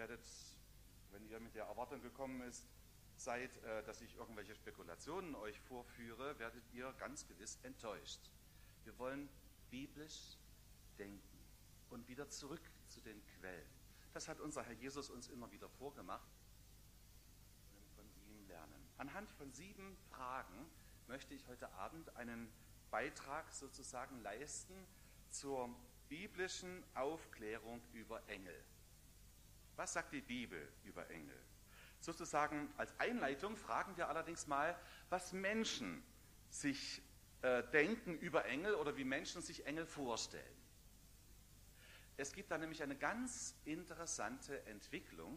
werdet, wenn ihr mit der Erwartung gekommen seid, dass ich irgendwelche Spekulationen euch vorführe, werdet ihr ganz gewiss enttäuscht. Wir wollen biblisch denken und wieder zurück zu den Quellen. Das hat unser Herr Jesus uns immer wieder vorgemacht und von ihm lernen. Anhand von 7 Fragen möchte ich heute Abend einen Beitrag sozusagen leisten zur biblischen Aufklärung über Engel. Was sagt die Bibel über Engel? Sozusagen als Einleitung fragen wir allerdings mal, was Menschen sich denken über Engel oder wie Menschen sich Engel vorstellen. Es gibt da nämlich eine ganz interessante Entwicklung,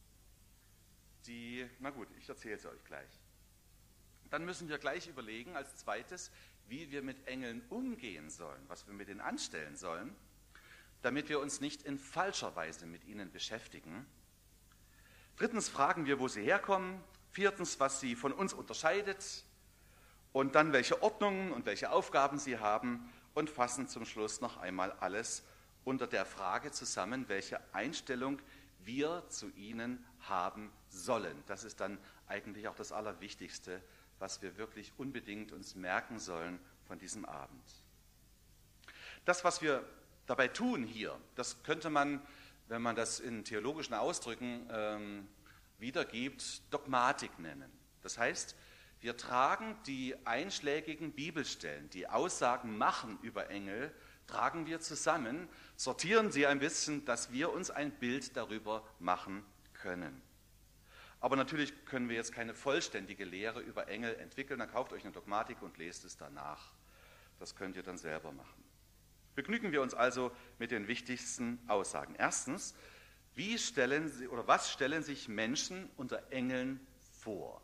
ich erzähle sie euch gleich. Dann müssen wir gleich überlegen als zweites, wie wir mit Engeln umgehen sollen, was wir mit ihnen anstellen sollen, damit wir uns nicht in falscher Weise mit ihnen beschäftigen. Drittens fragen wir, wo sie herkommen. Viertens, was sie von uns unterscheidet. Und dann, welche Ordnungen und welche Aufgaben sie haben. Und fassen zum Schluss noch einmal alles unter der Frage zusammen, welche Einstellung wir zu ihnen haben sollen. Das ist dann eigentlich auch das Allerwichtigste, was wir wirklich unbedingt uns merken sollen von diesem Abend. Das, was wir dabei tun hier, das könnte man, wenn man das in theologischen Ausdrücken wiedergibt, Dogmatik nennen. Das heißt, wir tragen die einschlägigen Bibelstellen, die Aussagen machen über Engel, tragen wir zusammen, sortieren sie ein bisschen, dass wir uns ein Bild darüber machen können. Aber natürlich können wir jetzt keine vollständige Lehre über Engel entwickeln. Dann kauft euch eine Dogmatik und lest es danach. Das könnt ihr dann selber machen. Begnügen wir uns also mit den wichtigsten Aussagen. Erstens, was stellen sich Menschen unter Engeln vor?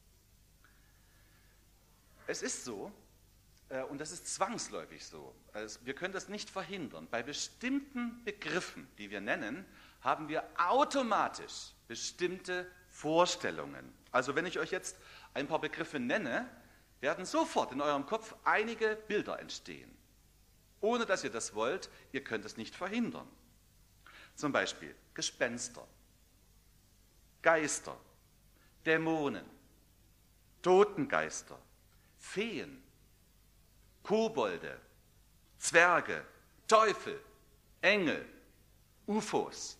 Es ist so, und das ist zwangsläufig so, wir können das nicht verhindern. Bei bestimmten Begriffen, die wir nennen, haben wir automatisch bestimmte Vorstellungen. Also wenn ich euch jetzt ein paar Begriffe nenne, werden sofort in eurem Kopf einige Bilder entstehen. Ohne dass ihr das wollt, ihr könnt es nicht verhindern. Zum Beispiel Gespenster, Geister, Dämonen, Totengeister, Feen, Kobolde, Zwerge, Teufel, Engel, UFOs.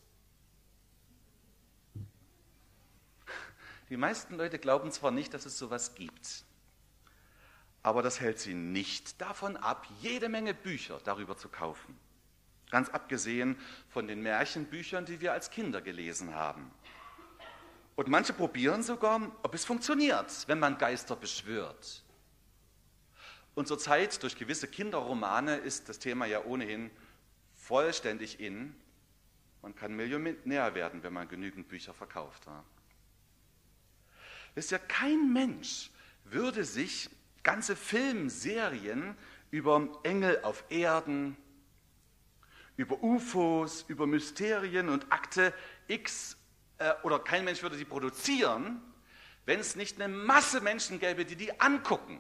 Die meisten Leute glauben zwar nicht, dass es sowas gibt, aber das hält sie nicht davon ab, jede Menge Bücher darüber zu kaufen. Ganz abgesehen von den Märchenbüchern, die wir als Kinder gelesen haben. Und manche probieren sogar, ob es funktioniert, wenn man Geister beschwört. Und zurzeit, durch gewisse Kinderromane, ist das Thema ja ohnehin vollständig in. Man kann Millionär werden, wenn man genügend Bücher verkauft hat. Wisst ihr, kein Mensch würde sich ganze Filmserien über Engel auf Erden, über UFOs, über Mysterien und Akte X, oder kein Mensch würde sie produzieren, wenn es nicht eine Masse Menschen gäbe, die die angucken.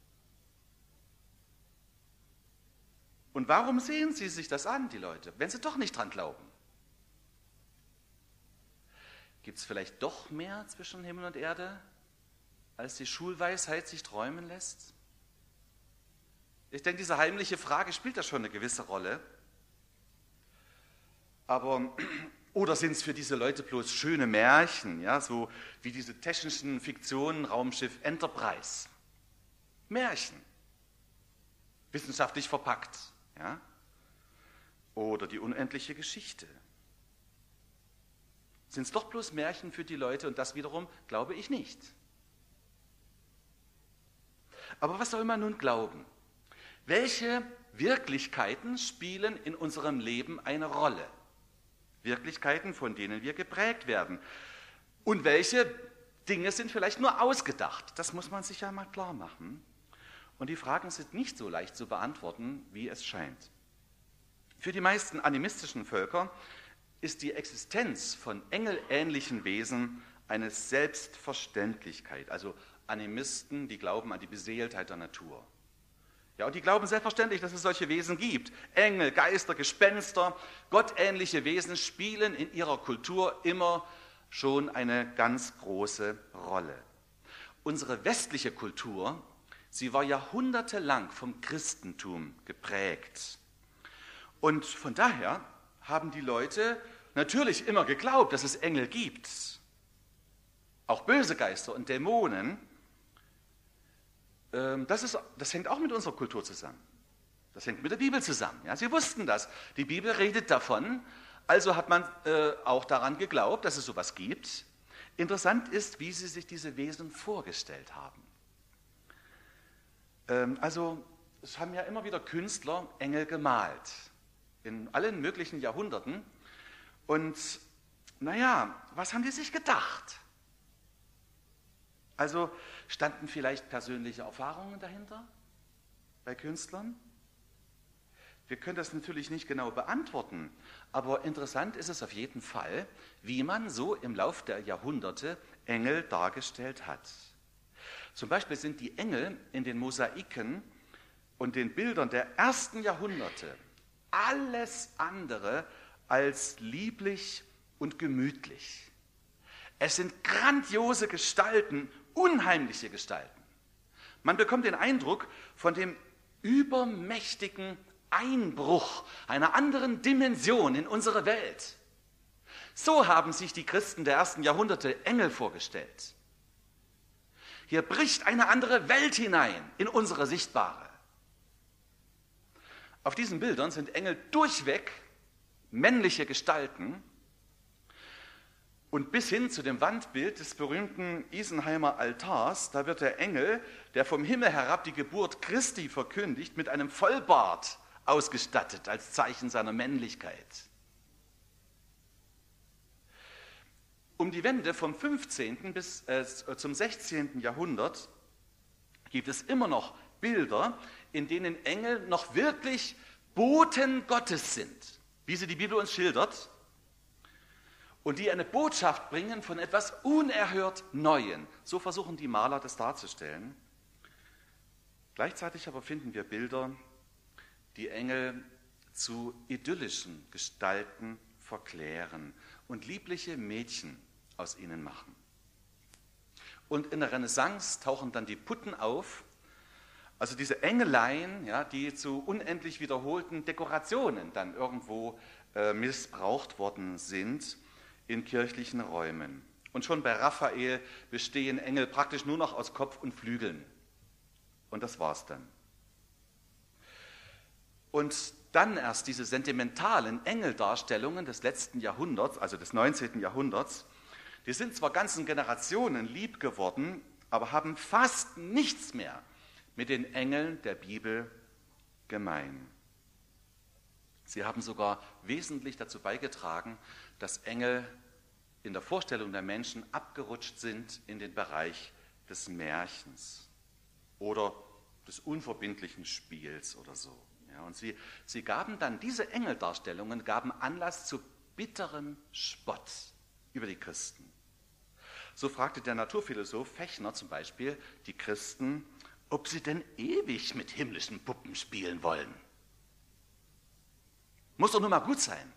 Und warum sehen sie sich das an, die Leute, wenn sie doch nicht dran glauben? Gibt es vielleicht doch mehr zwischen Himmel und Erde, als die Schulweisheit sich träumen lässt? Ich denke, diese heimliche Frage spielt da schon eine gewisse Rolle. Oder sind es für diese Leute bloß schöne Märchen, ja, so wie diese technischen Fiktionen, Raumschiff Enterprise? Märchen, wissenschaftlich verpackt, ja? Oder die unendliche Geschichte. Sind es doch bloß Märchen für die Leute und das wiederum glaube ich nicht. Aber was soll man nun glauben? Welche Wirklichkeiten spielen in unserem Leben eine Rolle? Wirklichkeiten, von denen wir geprägt werden. Und welche Dinge sind vielleicht nur ausgedacht? Das muss man sich ja mal klar machen. Und die Fragen sind nicht so leicht zu beantworten, wie es scheint. Für die meisten animistischen Völker ist die Existenz von engelähnlichen Wesen eine Selbstverständlichkeit. Also Animisten, die glauben an die Beseeltheit der Natur. Ja, und die glauben selbstverständlich, dass es solche Wesen gibt. Engel, Geister, Gespenster, gottähnliche Wesen spielen in ihrer Kultur immer schon eine ganz große Rolle. Unsere westliche Kultur, sie war jahrhundertelang vom Christentum geprägt. Und von daher haben die Leute natürlich immer geglaubt, dass es Engel gibt. Auch böse Geister und Dämonen. Das hängt auch mit unserer Kultur zusammen. Das hängt mit der Bibel zusammen. Ja, sie wussten das. Die Bibel redet davon. Also hat man auch daran geglaubt, dass es sowas gibt. Interessant ist, wie sie sich diese Wesen vorgestellt haben. Also es haben ja immer wieder Künstler Engel gemalt. In allen möglichen Jahrhunderten. Und naja, was haben die sich gedacht? Also standen vielleicht persönliche Erfahrungen dahinter bei Künstlern? Wir können das natürlich nicht genau beantworten, aber interessant ist es auf jeden Fall, wie man so im Lauf der Jahrhunderte Engel dargestellt hat. Zum Beispiel sind die Engel in den Mosaiken und den Bildern der ersten Jahrhunderte alles andere als lieblich und gemütlich. Es sind grandiose Gestalten, unheimliche Gestalten. Man bekommt den Eindruck von dem übermächtigen Einbruch einer anderen Dimension in unsere Welt. So haben sich die Christen der ersten Jahrhunderte Engel vorgestellt. Hier bricht eine andere Welt hinein in unsere sichtbare. Auf diesen Bildern sind Engel durchweg männliche Gestalten und bis hin zu dem Wandbild des berühmten Isenheimer Altars, da wird der Engel, der vom Himmel herab die Geburt Christi verkündigt, mit einem Vollbart ausgestattet als Zeichen seiner Männlichkeit. Um die Wende vom 15. bis zum 16. Jahrhundert gibt es immer noch Bilder, in denen Engel noch wirklich Boten Gottes sind, wie sie die Bibel uns schildert, und die eine Botschaft bringen von etwas unerhört Neuem. So versuchen die Maler das darzustellen. Gleichzeitig aber finden wir Bilder, die Engel zu idyllischen Gestalten verklären und liebliche Mädchen aus ihnen machen. Und in der Renaissance tauchen dann die Putten auf, also diese Engeleien, ja, die zu unendlich wiederholten Dekorationen dann irgendwo missbraucht worden sind in kirchlichen Räumen. Und schon bei Raphael bestehen Engel praktisch nur noch aus Kopf und Flügeln. Und das war's dann. Und dann erst diese sentimentalen Engeldarstellungen des letzten Jahrhunderts, also des 19. Jahrhunderts, die sind zwar ganzen Generationen lieb geworden, aber haben fast nichts mehr mit den Engeln der Bibel gemein. Sie haben sogar wesentlich dazu beigetragen, dass Engel in der Vorstellung der Menschen abgerutscht sind in den Bereich des Märchens oder des unverbindlichen Spiels oder so. Ja, und sie gaben dann, diese Engeldarstellungen gaben Anlass zu bitterem Spott über die Christen. So fragte der Naturphilosoph Fechner zum Beispiel die Christen, ob sie denn ewig mit himmlischen Puppen spielen wollen. Muss doch nur mal gut sein.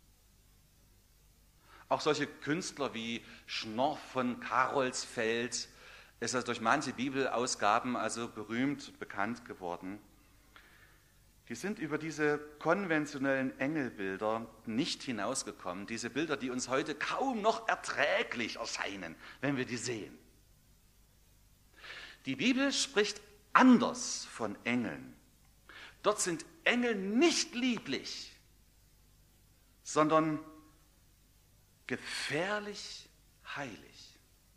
Auch solche Künstler wie Schnorr von Karolsfeld ist das durch manche Bibelausgaben also berühmt bekannt geworden. Die sind über diese konventionellen Engelbilder nicht hinausgekommen. Diese Bilder, die uns heute kaum noch erträglich erscheinen, wenn wir die sehen. Die Bibel spricht anders von Engeln. Dort sind Engel nicht lieblich, sondern gefährlich heilig.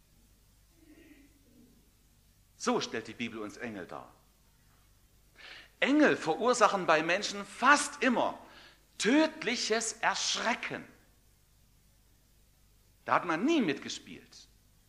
So stellt die Bibel uns Engel dar. Engel verursachen bei Menschen fast immer tödliches Erschrecken. Da hat man nie mitgespielt.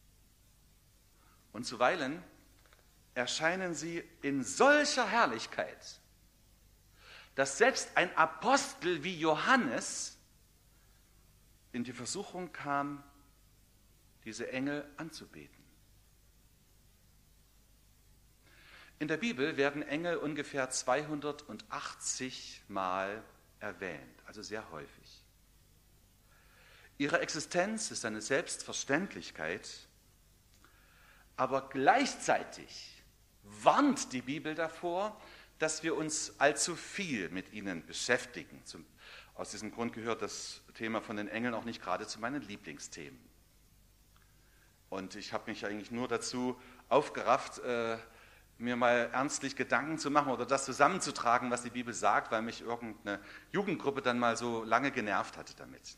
Und zuweilen erscheinen sie in solcher Herrlichkeit, dass selbst ein Apostel wie Johannes in die Versuchung kam, diese Engel anzubeten. In der Bibel werden Engel ungefähr 280 Mal erwähnt, also sehr häufig. Ihre Existenz ist eine Selbstverständlichkeit, aber gleichzeitig warnt die Bibel davor, dass wir uns allzu viel mit ihnen beschäftigen. Aus diesem Grund gehört das Thema von den Engeln auch nicht gerade zu meinen Lieblingsthemen. Und ich habe mich eigentlich nur dazu aufgerafft, mir mal ernstlich Gedanken zu machen oder das zusammenzutragen, was die Bibel sagt, weil mich irgendeine Jugendgruppe dann mal so lange genervt hatte damit.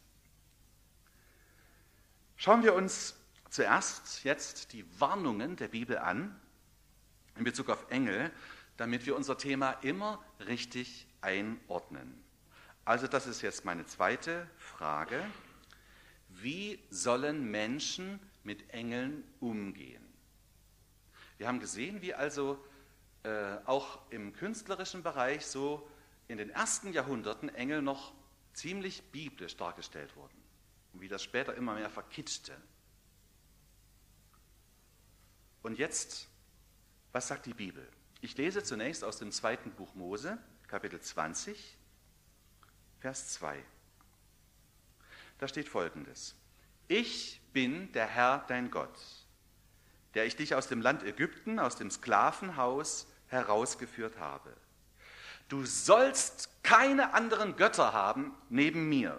Schauen wir uns zuerst jetzt die Warnungen der Bibel an in Bezug auf Engel, damit wir unser Thema immer richtig einordnen. Also das ist jetzt meine zweite Frage. Wie sollen Menschen mit Engeln umgehen? Wir haben gesehen, wie also auch im künstlerischen Bereich so in den ersten Jahrhunderten Engel noch ziemlich biblisch dargestellt wurden und wie das später immer mehr verkitschte. Und jetzt, was sagt die Bibel? Ich lese zunächst aus dem 2. Buch Mose, Kapitel 20, Vers 2. Da steht Folgendes: Ich bin der Herr, dein Gott, der ich dich aus dem Land Ägypten, aus dem Sklavenhaus herausgeführt habe. Du sollst keine anderen Götter haben neben mir.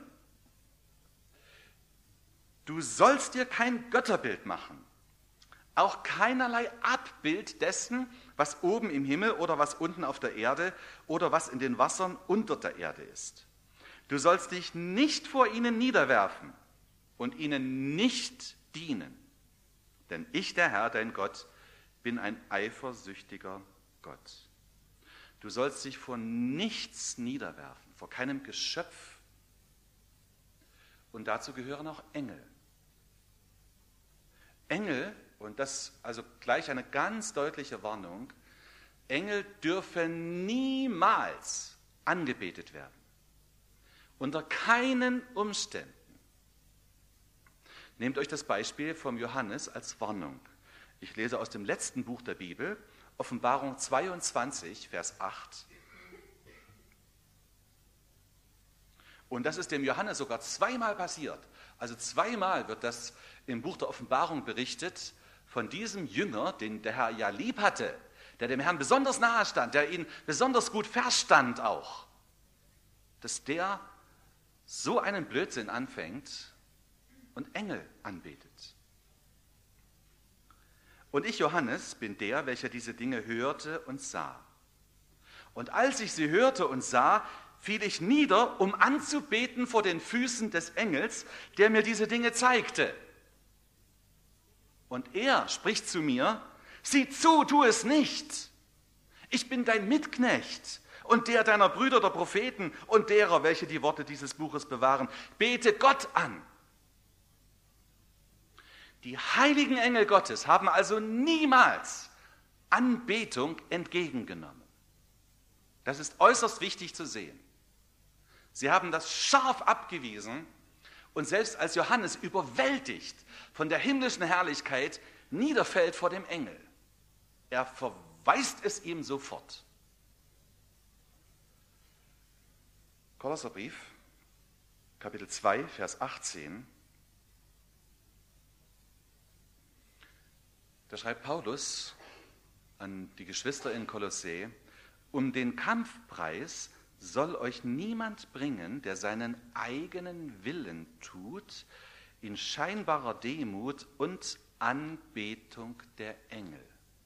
Du sollst dir kein Götterbild machen, auch keinerlei Abbild dessen, was oben im Himmel oder was unten auf der Erde oder was in den Wassern unter der Erde ist. Du sollst dich nicht vor ihnen niederwerfen und ihnen nicht dienen. Denn ich, der Herr, dein Gott, bin ein eifersüchtiger Gott. Du sollst dich vor nichts niederwerfen, vor keinem Geschöpf. Und dazu gehören auch Engel. Engel, und das also gleich eine ganz deutliche Warnung, Engel dürfen niemals angebetet werden. Unter keinen Umständen. Nehmt euch das Beispiel vom Johannes als Warnung. Ich lese aus dem letzten Buch der Bibel, Offenbarung 22, Vers 8. Und das ist dem Johannes sogar zweimal passiert. Also zweimal wird das im Buch der Offenbarung berichtet von diesem Jünger, den der Herr ja lieb hatte, der dem Herrn besonders nahe stand, der ihn besonders gut verstand auch, dass der so einen Blödsinn anfängt und Engel anbetet. Und ich, Johannes, bin der, welcher diese Dinge hörte und sah. Und als ich sie hörte und sah, fiel ich nieder, um anzubeten vor den Füßen des Engels, der mir diese Dinge zeigte. Und er spricht zu mir: Sieh zu, tu es nicht. Ich bin dein Mitknecht und der deiner Brüder der Propheten und derer, welche die Worte dieses Buches bewahren. Bete Gott an. Die heiligen Engel Gottes haben also niemals Anbetung entgegengenommen. Das ist äußerst wichtig zu sehen. Sie haben das scharf abgewiesen und selbst als Johannes überwältigt von der himmlischen Herrlichkeit niederfällt vor dem Engel, er verweist es ihm sofort. Kolosserbrief, Kapitel 2, Vers 18. Da schreibt Paulus an die Geschwister in Kolossä: Um den Kampfpreis soll euch niemand bringen, der seinen eigenen Willen tut, in scheinbarer Demut und Anbetung der Engel.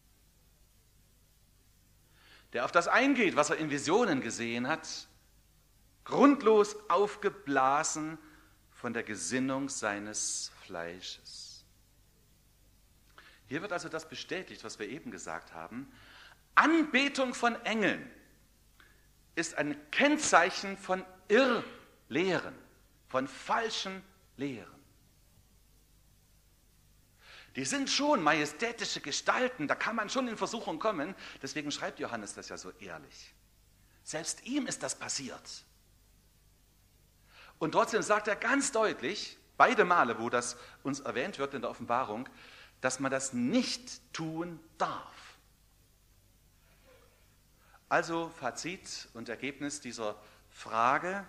Der auf das eingeht, was er in Visionen gesehen hat, grundlos aufgeblasen von der Gesinnung seines Fleisches. Hier wird also das bestätigt, was wir eben gesagt haben. Anbetung von Engeln ist ein Kennzeichen von Irrlehren, von falschen Lehren. Die sind schon majestätische Gestalten, da kann man schon in Versuchung kommen. Deswegen schreibt Johannes das ja so ehrlich. Selbst ihm ist das passiert. Und trotzdem sagt er ganz deutlich, beide Male, wo das uns erwähnt wird in der Offenbarung, dass man das nicht tun darf. Also Fazit und Ergebnis dieser Frage: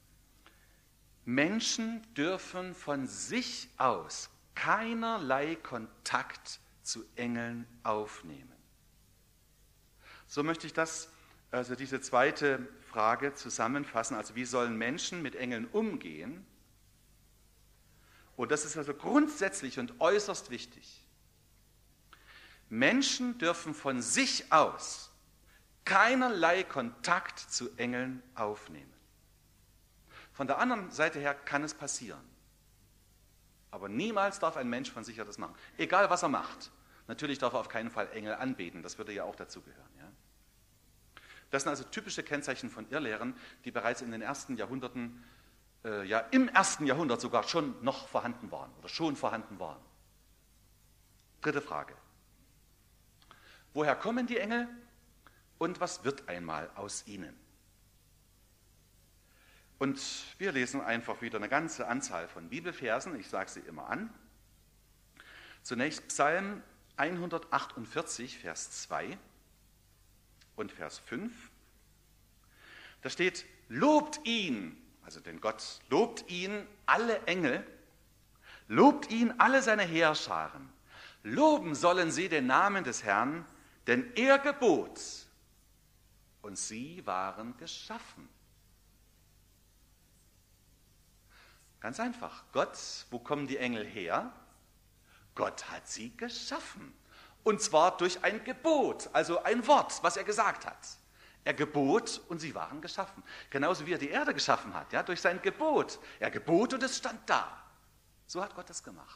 Menschen dürfen von sich aus keinerlei Kontakt zu Engeln aufnehmen. So möchte ich diese zweite Frage zusammenfassen. Also wie sollen Menschen mit Engeln umgehen? Und das ist also grundsätzlich und äußerst wichtig. Menschen dürfen von sich aus keinerlei Kontakt zu Engeln aufnehmen. Von der anderen Seite her kann es passieren. Aber niemals darf ein Mensch von sich aus das machen. Egal, was er macht. Natürlich darf er auf keinen Fall Engel anbeten. Das würde ja auch dazugehören. Ja? Das sind also typische Kennzeichen von Irrlehren, die bereits in den ersten Jahrhunderten, im ersten Jahrhundert sogar schon noch vorhanden waren oder schon vorhanden waren. Dritte Frage. Woher kommen die Engel und was wird einmal aus ihnen? Und wir lesen einfach wieder eine ganze Anzahl von Bibelversen. Ich sage sie immer an. Zunächst Psalm 148, Vers 2 und Vers 5. Da steht: Lobt ihn, also den Gott, lobt ihn alle Engel, lobt ihn alle seine Heerscharen. Loben sollen sie den Namen des Herrn, denn er gebot und sie waren geschaffen. Ganz einfach. Gott, wo kommen die Engel her? Gott hat sie geschaffen. Und zwar durch ein Gebot, also ein Wort, was er gesagt hat. Er gebot und sie waren geschaffen. Genauso wie er die Erde geschaffen hat, ja, durch sein Gebot. Er gebot und es stand da. So hat Gott das gemacht.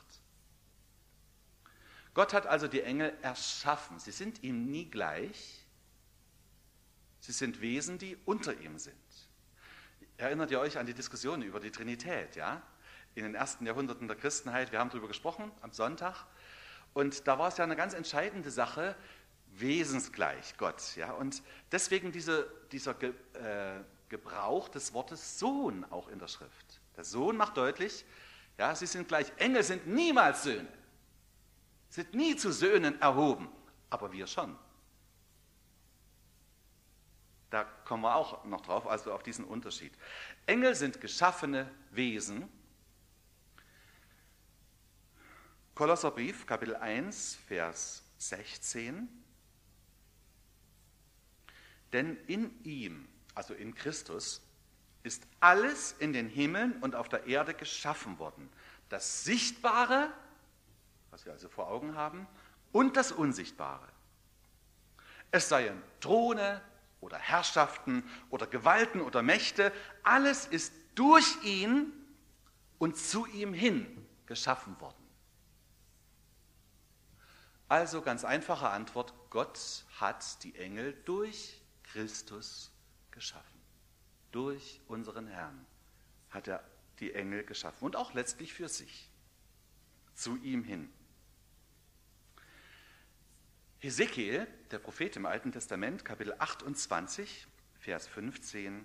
Gott hat also die Engel erschaffen. Sie sind ihm nie gleich. Sie sind Wesen, die unter ihm sind. Erinnert ihr euch an die Diskussion über die Trinität, ja? In den ersten Jahrhunderten der Christenheit, wir haben darüber gesprochen am Sonntag, und da war es ja eine ganz entscheidende Sache, wesensgleich Gott, ja? Und deswegen dieser Gebrauch des Wortes Sohn auch in der Schrift. Der Sohn macht deutlich, ja, sie sind gleich. Engel sind niemals Söhne, sind nie zu Söhnen erhoben, aber wir schon. Da kommen wir auch noch drauf, also auf diesen Unterschied. Engel sind geschaffene Wesen. Kolosserbrief, Kapitel 1, Vers 16. Denn in ihm, also in Christus, ist alles in den Himmeln und auf der Erde geschaffen worden. Das Sichtbare, was wir also vor Augen haben, und das Unsichtbare. Es seien Throne oder Herrschaften oder Gewalten oder Mächte, alles ist durch ihn und zu ihm hin geschaffen worden. Also ganz einfache Antwort: Gott hat die Engel durch Christus geschaffen. Durch unseren Herrn hat er die Engel geschaffen und auch letztlich für sich, zu ihm hin. Hesekiel, der Prophet im Alten Testament, Kapitel 28, Vers 15.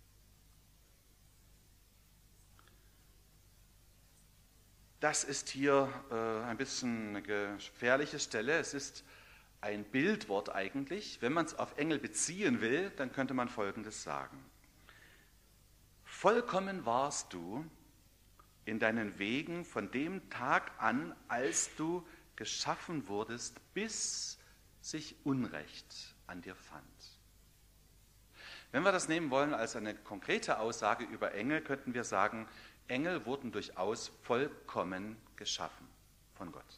Das ist hier ein bisschen eine gefährliche Stelle. Es ist ein Bildwort eigentlich. Wenn man es auf Engel beziehen will, dann könnte man Folgendes sagen. Vollkommen warst du in deinen Wegen von dem Tag an, als du geschaffen wurdest, bis sich Unrecht an dir fand. Wenn wir das nehmen wollen als eine konkrete Aussage über Engel, könnten wir sagen, Engel wurden durchaus vollkommen geschaffen von Gott.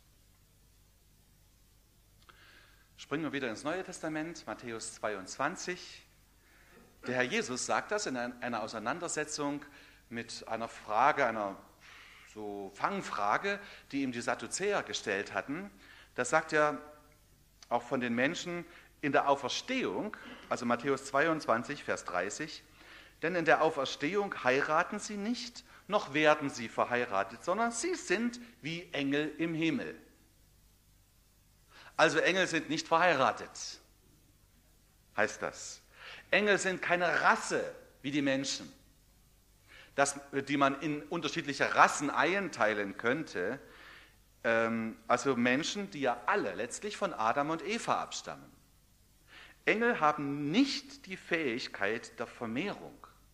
Springen wir wieder ins Neue Testament, Matthäus 22. Der Herr Jesus sagt das in einer Auseinandersetzung mit einer Frage, einer so Fangfrage, die ihm die Sadduzäer gestellt hatten. Da sagt er auch von den Menschen in der Auferstehung, also Matthäus 22, Vers 30, denn in der Auferstehung heiraten sie nicht, noch werden sie verheiratet, sondern sie sind wie Engel im Himmel. Also Engel sind nicht verheiratet, heißt das. Engel sind keine Rasse wie die Menschen, die man in unterschiedliche Rassen einteilen könnte. Also Menschen, die ja alle letztlich von Adam und Eva abstammen. Engel haben nicht die Fähigkeit der Vermehrung.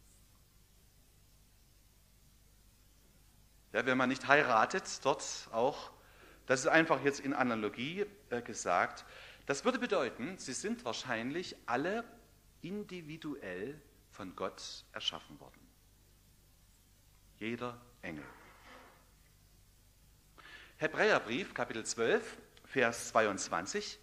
Ja, wenn man nicht heiratet, dort auch, das ist einfach jetzt in Analogie gesagt, das würde bedeuten, sie sind wahrscheinlich alle individuell von Gott erschaffen worden. Jeder Engel. Hebräerbrief, Kapitel 12, Vers 22.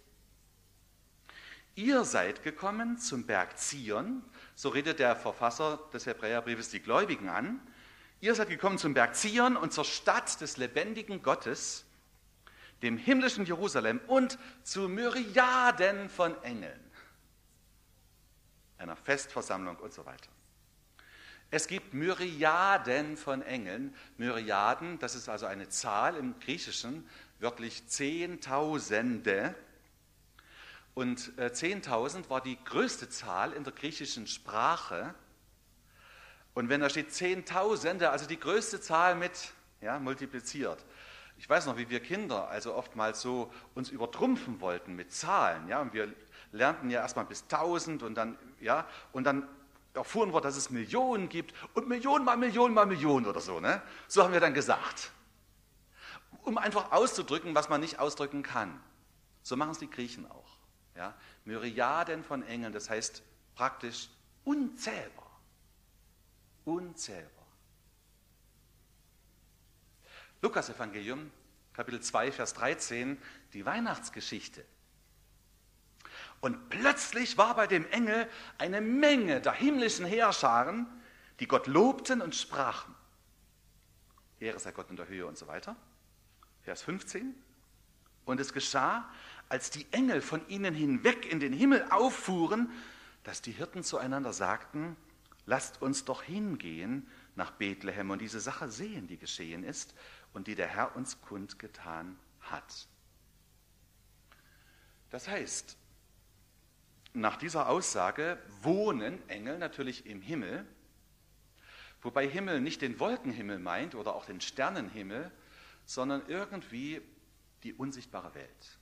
Ihr seid gekommen zum Berg Zion, so redet der Verfasser des Hebräerbriefes die Gläubigen an. Ihr seid gekommen zum Berg Zion und zur Stadt des lebendigen Gottes, dem himmlischen Jerusalem und zu Myriaden von Engeln, einer Festversammlung und so weiter. Es gibt Myriaden von Engeln. Myriaden, das ist also eine Zahl im Griechischen, wörtlich Zehntausende. Und 10.000 war die größte Zahl in der griechischen Sprache. Und wenn da steht Zehntausende, also die größte Zahl mit multipliziert. Ich weiß noch, wie wir Kinder also oftmals so uns übertrumpfen wollten mit Zahlen. Ja, und wir lernten ja erstmal bis 1000 und dann erfuhren wir, dass es Millionen gibt und Millionen mal Millionen mal Millionen oder so. Ne? So haben wir dann gesagt. Um einfach auszudrücken, was man nicht ausdrücken kann. So machen es die Griechen auch. Ja? Myriaden von Engeln, das heißt praktisch unzählbar. Unzählbar. Lukas-Evangelium, Kapitel 2, Vers 13, die Weihnachtsgeschichte. Und plötzlich war bei dem Engel eine Menge der himmlischen Heerscharen, die Gott lobten und sprachen. Ehre sei Gott in der Höhe und so weiter. Vers 15. Und es geschah, als die Engel von ihnen hinweg in den Himmel auffuhren, dass die Hirten zueinander sagten, lasst uns doch hingehen nach Bethlehem und diese Sache sehen, die geschehen ist und die der Herr uns kundgetan hat. Das heißt, nach dieser Aussage wohnen Engel natürlich im Himmel, wobei Himmel nicht den Wolkenhimmel meint oder auch den Sternenhimmel, sondern irgendwie die unsichtbare Welt.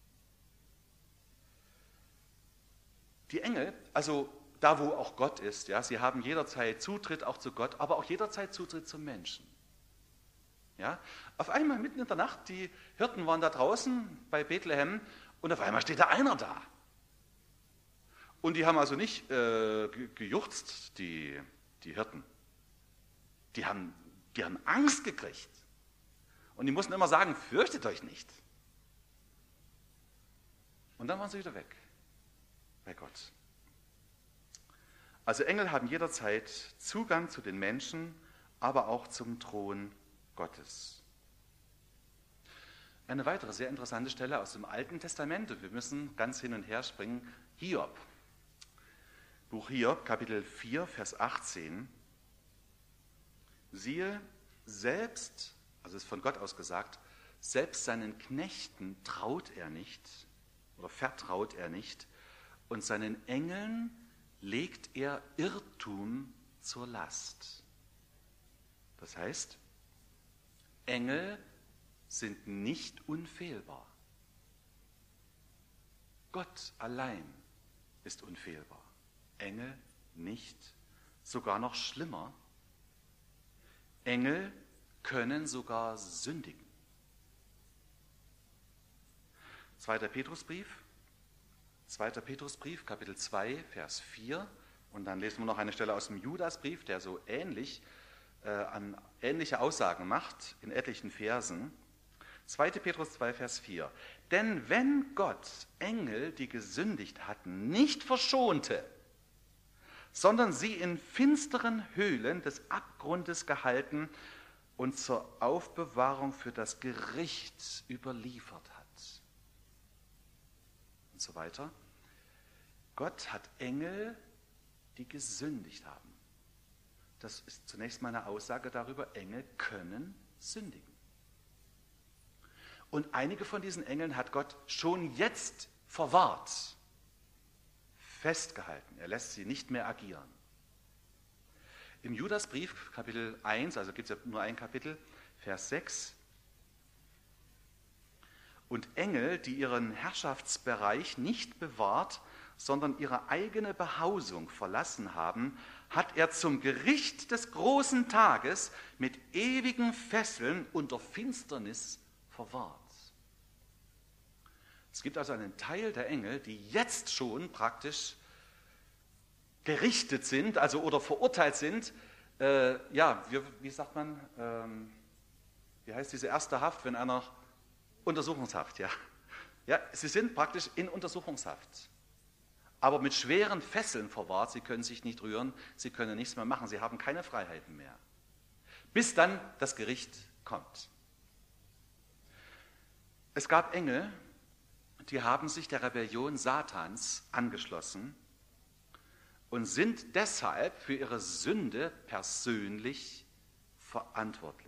Die Engel, also da wo auch Gott ist, ja, sie haben jederzeit Zutritt auch zu Gott, aber auch jederzeit Zutritt zum Menschen. Ja, auf einmal mitten in der Nacht, die Hirten waren da draußen bei Bethlehem und auf einmal steht da einer da. Und die haben also nicht gejuchzt, die Hirten. Die haben Angst gekriegt. Und die mussten immer sagen, fürchtet euch nicht. Und dann waren sie wieder weg, bei Gott. Also Engel haben jederzeit Zugang zu den Menschen, aber auch zum Thron Gottes. Eine weitere sehr interessante Stelle aus dem Alten Testament, und wir müssen ganz hin und her springen, Hiob. Buch Hiob, Kapitel 4, Vers 18. Siehe, selbst, also ist von Gott aus gesagt, selbst seinen Knechten traut er nicht oder vertraut er nicht und seinen Engeln legt er Irrtum zur Last. Das heißt, Engel sind nicht unfehlbar. Gott allein ist unfehlbar. Engel nicht, sogar noch schlimmer. Engel können sogar sündigen. 2. Petrusbrief, Kapitel 2, Vers 4. Und dann lesen wir noch eine Stelle aus dem Judasbrief, der so ähnliche Aussagen macht in etlichen Versen. 2. Petrus 2, Vers 4. Denn wenn Gott Engel, die gesündigt hatten, nicht verschonte, sondern sie in finsteren Höhlen des Abgrundes gehalten und zur Aufbewahrung für das Gericht überliefert hat. Und so weiter. Gott hat Engel, die gesündigt haben. Das ist zunächst mal eine Aussage darüber, Engel können sündigen. Und einige von diesen Engeln hat Gott schon jetzt verwahrt, festgehalten. Er lässt sie nicht mehr agieren. Im Judasbrief, Kapitel 1, also gibt es ja nur ein Kapitel, Vers 6. Und Engel, die ihren Herrschaftsbereich nicht bewahrt, sondern ihre eigene Behausung verlassen haben, hat er zum Gericht des großen Tages mit ewigen Fesseln unter Finsternis verwahrt. Es gibt also einen Teil der Engel, die jetzt schon praktisch gerichtet sind, also oder verurteilt sind. Wie sagt man, wie heißt diese erste Haft, wenn einer Untersuchungshaft, ja. Ja, sie sind praktisch in Untersuchungshaft, aber mit schweren Fesseln verwahrt. Sie können sich nicht rühren, sie können nichts mehr machen, sie haben keine Freiheiten mehr, bis dann das Gericht kommt. Es gab Engel, die haben sich der Rebellion Satans angeschlossen und sind deshalb für ihre Sünde persönlich verantwortlich.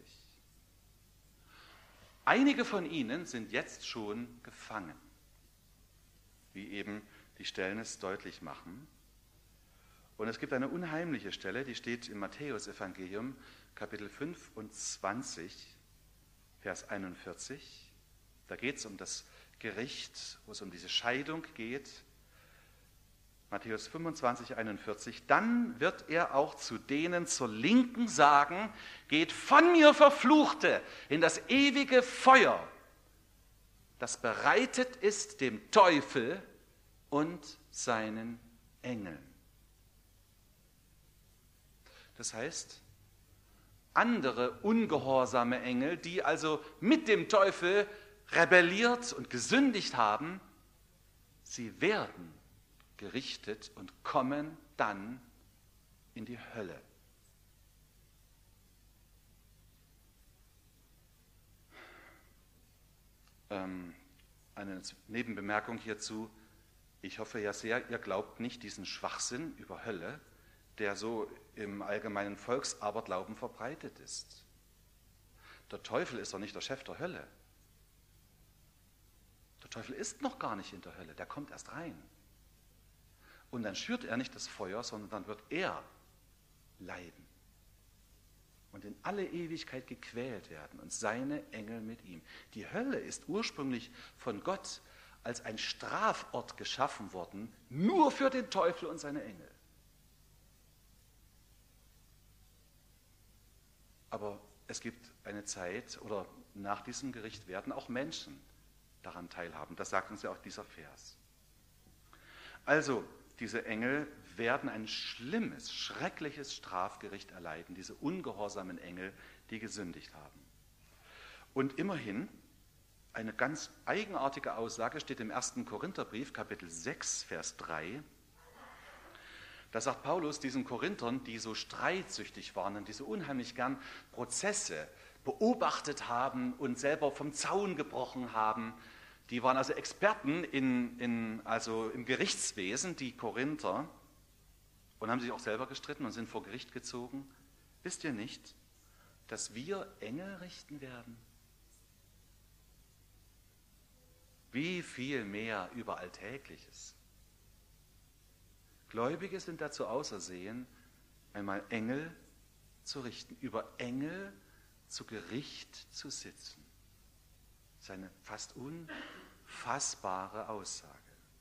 Einige von ihnen sind jetzt schon gefangen, wie eben die Stellen es deutlich machen. Und es gibt eine unheimliche Stelle, die steht im Matthäus-Evangelium, Kapitel 25, Vers 41. Da geht es um das Gericht, wo es um diese Scheidung geht. Matthäus 25, 41. Dann wird er auch zu denen zur Linken sagen, geht von mir, Verfluchte, in das ewige Feuer, das bereitet ist dem Teufel und seinen Engeln. Das heißt, andere ungehorsame Engel, die also mit dem Teufel rebelliert und gesündigt haben, sie werden gerichtet und kommen dann in die Hölle. Eine Nebenbemerkung hierzu. Ich hoffe ja sehr, ihr glaubt nicht diesen Schwachsinn über Hölle, der so im allgemeinen Volksaberglauben verbreitet ist. Der Teufel ist doch nicht der Chef der Hölle. Der Teufel ist noch gar nicht in der Hölle, der kommt erst rein. Und dann schürt er nicht das Feuer, sondern dann wird er leiden und in alle Ewigkeit gequält werden und seine Engel mit ihm. Die Hölle ist ursprünglich von Gott als ein Strafort geschaffen worden, nur für den Teufel und seine Engel. Aber es gibt eine Zeit, oder nach diesem Gericht werden auch Menschen daran teilhaben. Das sagt uns ja auch dieser Vers. Also, diese Engel werden ein schlimmes, schreckliches Strafgericht erleiden, diese ungehorsamen Engel, die gesündigt haben. Und immerhin, eine ganz eigenartige Aussage steht im 1. Korintherbrief, Kapitel 6, Vers 3. Da sagt Paulus diesen Korinthern, die so streitsüchtig waren und die so unheimlich gern Prozesse beobachtet haben und selber vom Zaun gebrochen haben, die waren also Experten im Gerichtswesen, die Korinther, und haben sich auch selber gestritten und sind vor Gericht gezogen. Wisst ihr nicht, dass wir Engel richten werden? Wie viel mehr über Alltägliches. Gläubige sind dazu ausersehen, einmal Engel zu richten, über Engel zu Gericht zu sitzen. Das ist eine fast unfassbare Aussage.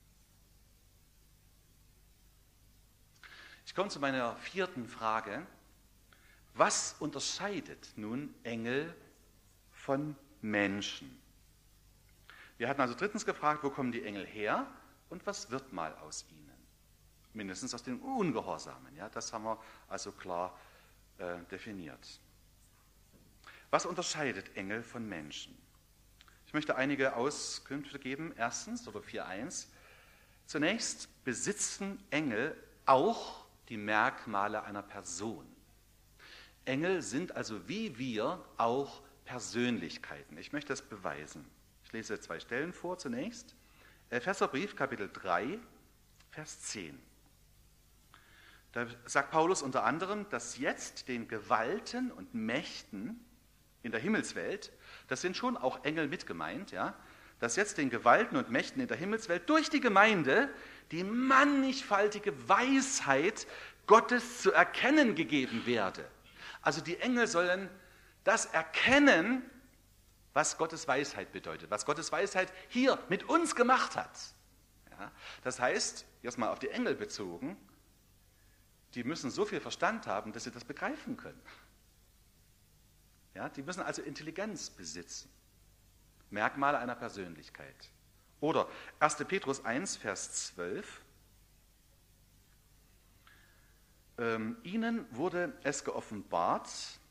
Ich komme zu meiner 4. Frage. Was unterscheidet nun Engel von Menschen? Wir hatten also 3. gefragt, wo kommen die Engel her und was wird mal aus ihnen? Mindestens aus den Ungehorsamen. Ja, das haben wir also klar definiert. Was unterscheidet Engel von Menschen? Ich möchte einige Auskünfte geben. Erstens, oder 4.1. Zunächst besitzen Engel auch die Merkmale einer Person. Engel sind also wie wir auch Persönlichkeiten. Ich möchte das beweisen. Ich lese 2 Stellen vor. Zunächst Epheserbrief, Kapitel 3, Vers 10. Da sagt Paulus unter anderem, dass jetzt den Gewalten und Mächten in der Himmelswelt, das sind schon auch Engel mit gemeint, ja, dass jetzt den Gewalten und Mächten in der Himmelswelt durch die Gemeinde die mannigfaltige Weisheit Gottes zu erkennen gegeben werde. Also die Engel sollen das erkennen, was Gottes Weisheit bedeutet, was Gottes Weisheit hier mit uns gemacht hat. Ja? Das heißt, erstmal auf die Engel bezogen, die müssen so viel Verstand haben, dass sie das begreifen können. Ja? Die müssen also Intelligenz besitzen. Merkmale einer Persönlichkeit. Oder 1. Petrus 1, Vers 12. Ihnen wurde es geoffenbart,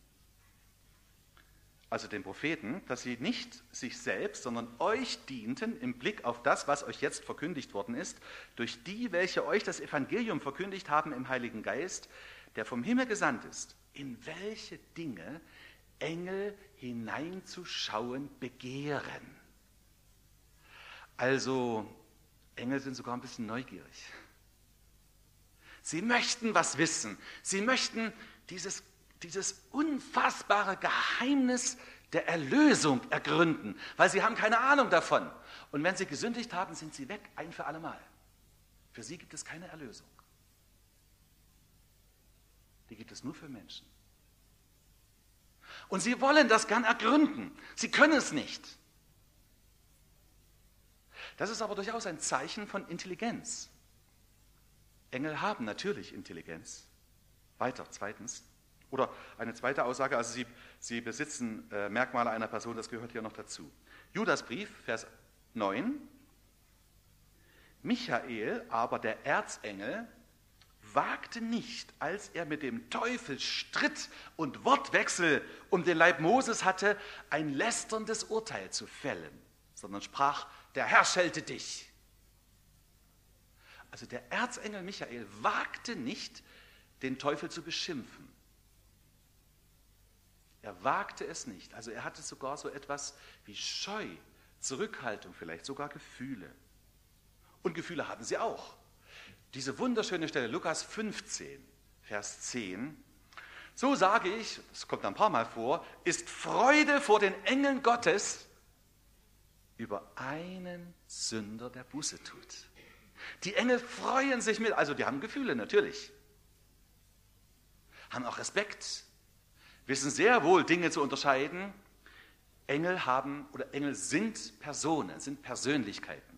also den Propheten, dass sie nicht sich selbst, sondern euch dienten im Blick auf das, was euch jetzt verkündigt worden ist, durch die, welche euch das Evangelium verkündigt haben im Heiligen Geist, der vom Himmel gesandt ist, in welche Dinge Engel hineinzuschauen begehren. Also, Engel sind sogar ein bisschen neugierig. Sie möchten was wissen. Sie möchten dieses unfassbare Geheimnis der Erlösung ergründen, weil sie haben keine Ahnung davon. Und wenn sie gesündigt haben, sind sie weg, ein für allemal. Für sie gibt es keine Erlösung. Die gibt es nur für Menschen. Und sie wollen das gern ergründen. Sie können es nicht. Das ist aber durchaus ein Zeichen von Intelligenz. Engel haben natürlich Intelligenz. Weiter, zweitens. Oder eine zweite Aussage, also sie besitzen Merkmale einer Person, das gehört hier noch dazu. Judasbrief, Vers 9. Michael, aber der Erzengel, wagte nicht, als er mit dem Teufel stritt und Wortwechsel um den Leib Moses hatte, ein lästerndes Urteil zu fällen, sondern sprach, der Herr schelte dich. Also der Erzengel Michael wagte nicht, den Teufel zu beschimpfen. Er wagte es nicht. Also er hatte sogar so etwas wie Scheu, Zurückhaltung vielleicht, sogar Gefühle. Und Gefühle hatten sie auch. Diese wunderschöne Stelle, Lukas 15, Vers 10. So sage ich, das kommt ein paar Mal vor, ist Freude vor den Engeln Gottes über einen Sünder, der Buße tut. Die Engel freuen sich mit, also die haben Gefühle natürlich, haben auch Respekt, wissen sehr wohl Dinge zu unterscheiden. Engel sind Personen, sind Persönlichkeiten.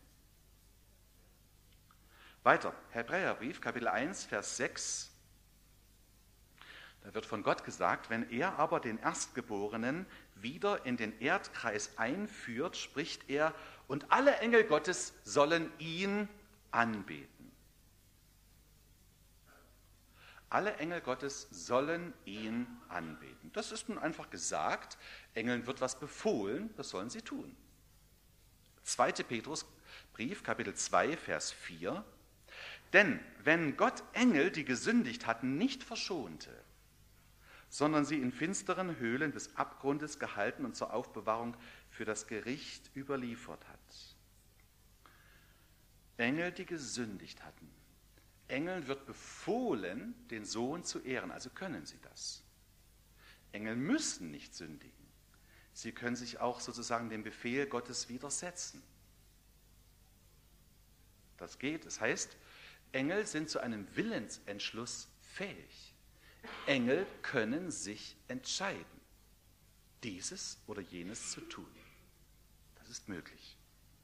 Weiter, Hebräerbrief, Kapitel 1, Vers 6. Da wird von Gott gesagt, wenn er aber den Erstgeborenen wieder in den Erdkreis einführt, spricht er, und alle Engel Gottes sollen ihn anbeten. Alle Engel Gottes sollen ihn anbeten. Das ist nun einfach gesagt. Engeln wird was befohlen, das sollen sie tun. 2. Petrusbrief, Kapitel 2, Vers 4. Denn wenn Gott Engel, die gesündigt hatten, nicht verschonte, sondern sie in finsteren Höhlen des Abgrundes gehalten und zur Aufbewahrung für das Gericht überliefert hat. Engel, die gesündigt hatten. Engeln wird befohlen, den Sohn zu ehren, also können sie das. Engel müssen nicht sündigen. Sie können sich auch sozusagen dem Befehl Gottes widersetzen. Das geht. Das heißt, Engel sind zu einem Willensentschluss fähig. Engel können sich entscheiden, dieses oder jenes zu tun. Das ist möglich.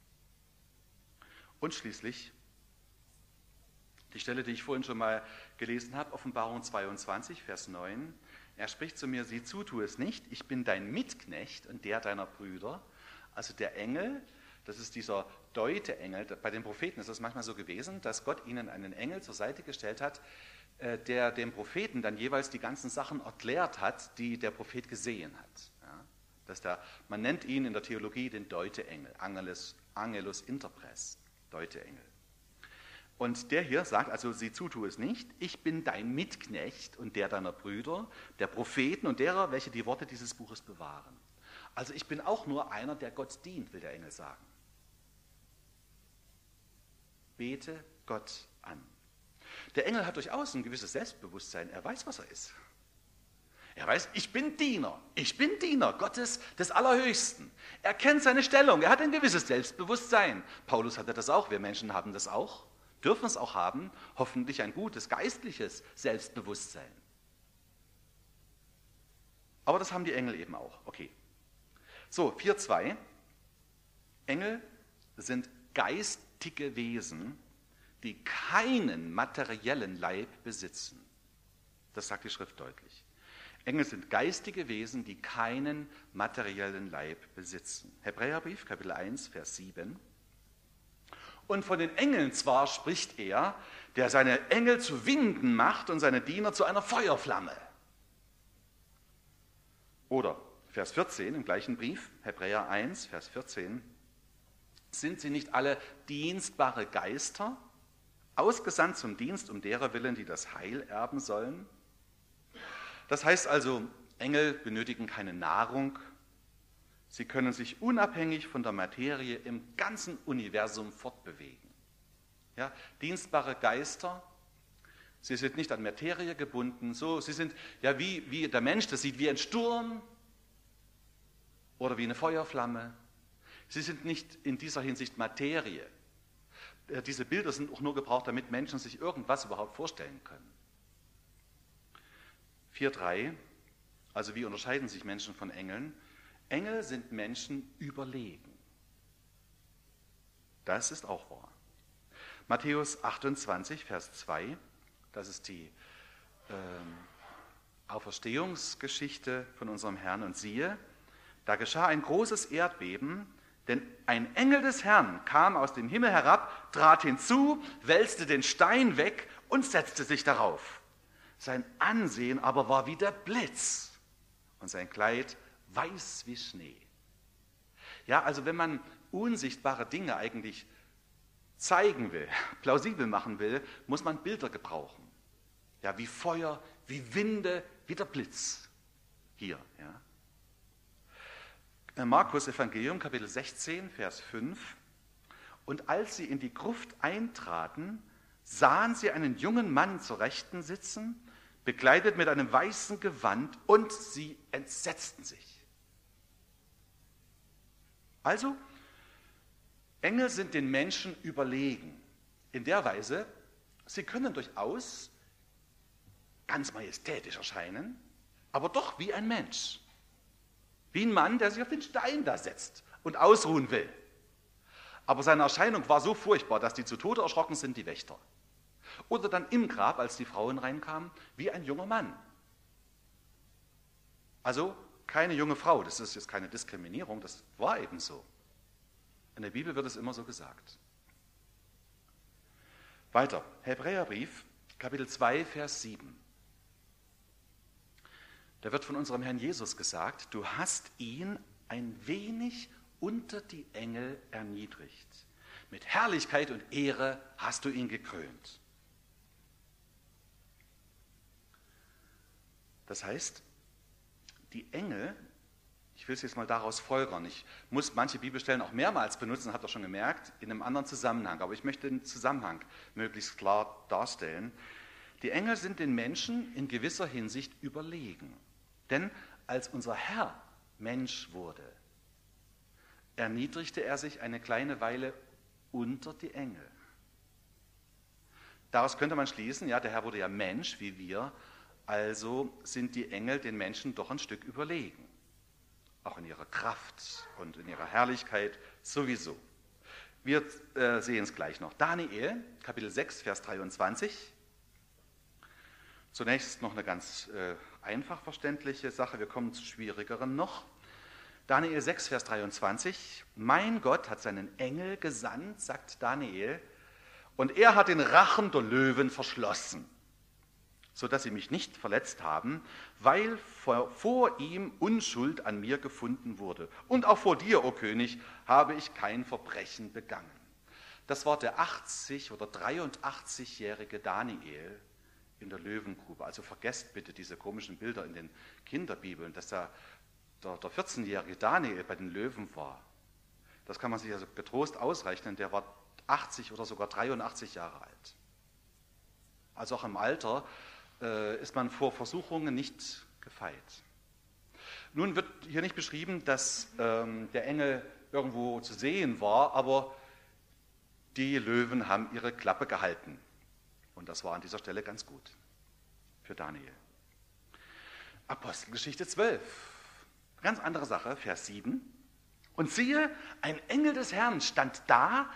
Und schließlich die Stelle, die ich vorhin schon mal gelesen habe, Offenbarung 22, Vers 9. Er spricht zu mir, sieh zu, tu es nicht, ich bin dein Mitknecht und der deiner Brüder. Also der Engel, das ist dieser Deute-Engel. Bei den Propheten ist es manchmal so gewesen, dass Gott ihnen einen Engel zur Seite gestellt hat, der dem Propheten dann jeweils die ganzen Sachen erklärt hat, die der Prophet gesehen hat. Ja, man nennt ihn in der Theologie den Deute-Engel, Angelus Interpres, Deute-Engel. Und der hier sagt, also sieh zu, tu es nicht, ich bin dein Mitknecht und der deiner Brüder, der Propheten und derer, welche die Worte dieses Buches bewahren. Also ich bin auch nur einer, der Gott dient, will der Engel sagen. Bete Gott an. Der Engel hat durchaus ein gewisses Selbstbewusstsein, er weiß, was er ist. Er weiß, ich bin Diener Gottes des Allerhöchsten. Er kennt seine Stellung, er hat ein gewisses Selbstbewusstsein. Paulus hatte das auch, wir Menschen haben das auch. Dürfen es auch haben, hoffentlich ein gutes, geistliches Selbstbewusstsein. Aber das haben die Engel eben auch. Okay. So, 4.2. Engel sind geistige Wesen, die keinen materiellen Leib besitzen. Das sagt die Schrift deutlich. Engel sind geistige Wesen, die keinen materiellen Leib besitzen. Hebräerbrief, Kapitel 1, Vers 7. Und von den Engeln zwar spricht er, der seine Engel zu Winden macht und seine Diener zu einer Feuerflamme. Oder Vers 14 im gleichen Brief, Hebräer 1, Vers 14. Sind sie nicht alle dienstbare Geister, ausgesandt zum Dienst um derer willen, die das Heil erben sollen? Das heißt also, Engel benötigen keine Nahrung. Sie können sich unabhängig von der Materie im ganzen Universum fortbewegen. Ja, dienstbare Geister, sie sind nicht an Materie gebunden. Sie sind ja wie der Mensch, das sieht wie ein Sturm oder wie eine Feuerflamme. Sie sind nicht in dieser Hinsicht Materie. Diese Bilder sind auch nur gebraucht, damit Menschen sich irgendwas überhaupt vorstellen können. 4.3, also wie unterscheiden sich Menschen von Engeln? Engel sind Menschen überlegen. Das ist auch wahr. Matthäus 28, Vers 2, das ist die Auferstehungsgeschichte von unserem Herrn. Und siehe, da geschah ein großes Erdbeben, denn ein Engel des Herrn kam aus dem Himmel herab, trat hinzu, wälzte den Stein weg und setzte sich darauf. Sein Ansehen aber war wie der Blitz und sein Kleid weiß wie Schnee. Ja, also wenn man unsichtbare Dinge eigentlich zeigen will, plausibel machen will, muss man Bilder gebrauchen. Ja, wie Feuer, wie Winde, wie der Blitz. Hier, ja. Markus Evangelium, Kapitel 16, Vers 5. Und als sie in die Gruft eintraten, sahen sie einen jungen Mann zur Rechten sitzen, bekleidet mit einem weißen Gewand, und sie entsetzten sich. Also, Engel sind den Menschen überlegen. In der Weise, sie können durchaus ganz majestätisch erscheinen, aber doch wie ein Mensch. Wie ein Mann, der sich auf den Stein da setzt und ausruhen will. Aber seine Erscheinung war so furchtbar, dass die zu Tode erschrocken sind, die Wächter. Oder dann im Grab, als die Frauen reinkamen, wie ein junger Mann. Also keine junge Frau, das ist jetzt keine Diskriminierung, das war eben so. In der Bibel wird es immer so gesagt. Weiter, Hebräerbrief, Kapitel 2, Vers 7. Da wird von unserem Herrn Jesus gesagt, du hast ihn ein wenig unter die Engel erniedrigt. Mit Herrlichkeit und Ehre hast du ihn gekrönt. Das heißt, die Engel, ich will es jetzt mal daraus folgern, ich muss manche Bibelstellen auch mehrmals benutzen, habt ihr schon gemerkt, in einem anderen Zusammenhang, aber ich möchte den Zusammenhang möglichst klar darstellen. Die Engel sind den Menschen in gewisser Hinsicht überlegen. Denn als unser Herr Mensch wurde, erniedrigte er sich eine kleine Weile unter die Engel. Daraus könnte man schließen, ja, der Herr wurde ja Mensch wie wir, also sind die Engel den Menschen doch ein Stück überlegen. Auch in ihrer Kraft und in ihrer Herrlichkeit sowieso. Wir sehen es gleich noch. Daniel, Kapitel 6, Vers 23. Zunächst noch eine ganz einfach verständliche Sache, wir kommen zu schwierigeren noch. Daniel 6, Vers 23. Mein Gott hat seinen Engel gesandt, sagt Daniel, und er hat den Rachen der Löwen verschlossen, sodass sie mich nicht verletzt haben, weil vor ihm Unschuld an mir gefunden wurde. Und auch vor dir, o König, habe ich kein Verbrechen begangen. Das war der 80- oder 83-jährige Daniel in der Löwengrube. Also vergesst bitte diese komischen Bilder in den Kinderbibeln, dass der 14-jährige Daniel bei den Löwen war. Das kann man sich also getrost ausrechnen, der war 80 oder sogar 83 Jahre alt. Also auch im Alter ist man vor Versuchungen nicht gefeit. Nun wird hier nicht beschrieben, dass der Engel irgendwo zu sehen war, aber die Löwen haben ihre Klappe gehalten. Und das war an dieser Stelle ganz gut für Daniel. Apostelgeschichte 12. Ganz andere Sache, Vers 7. Und siehe, ein Engel des Herrn stand da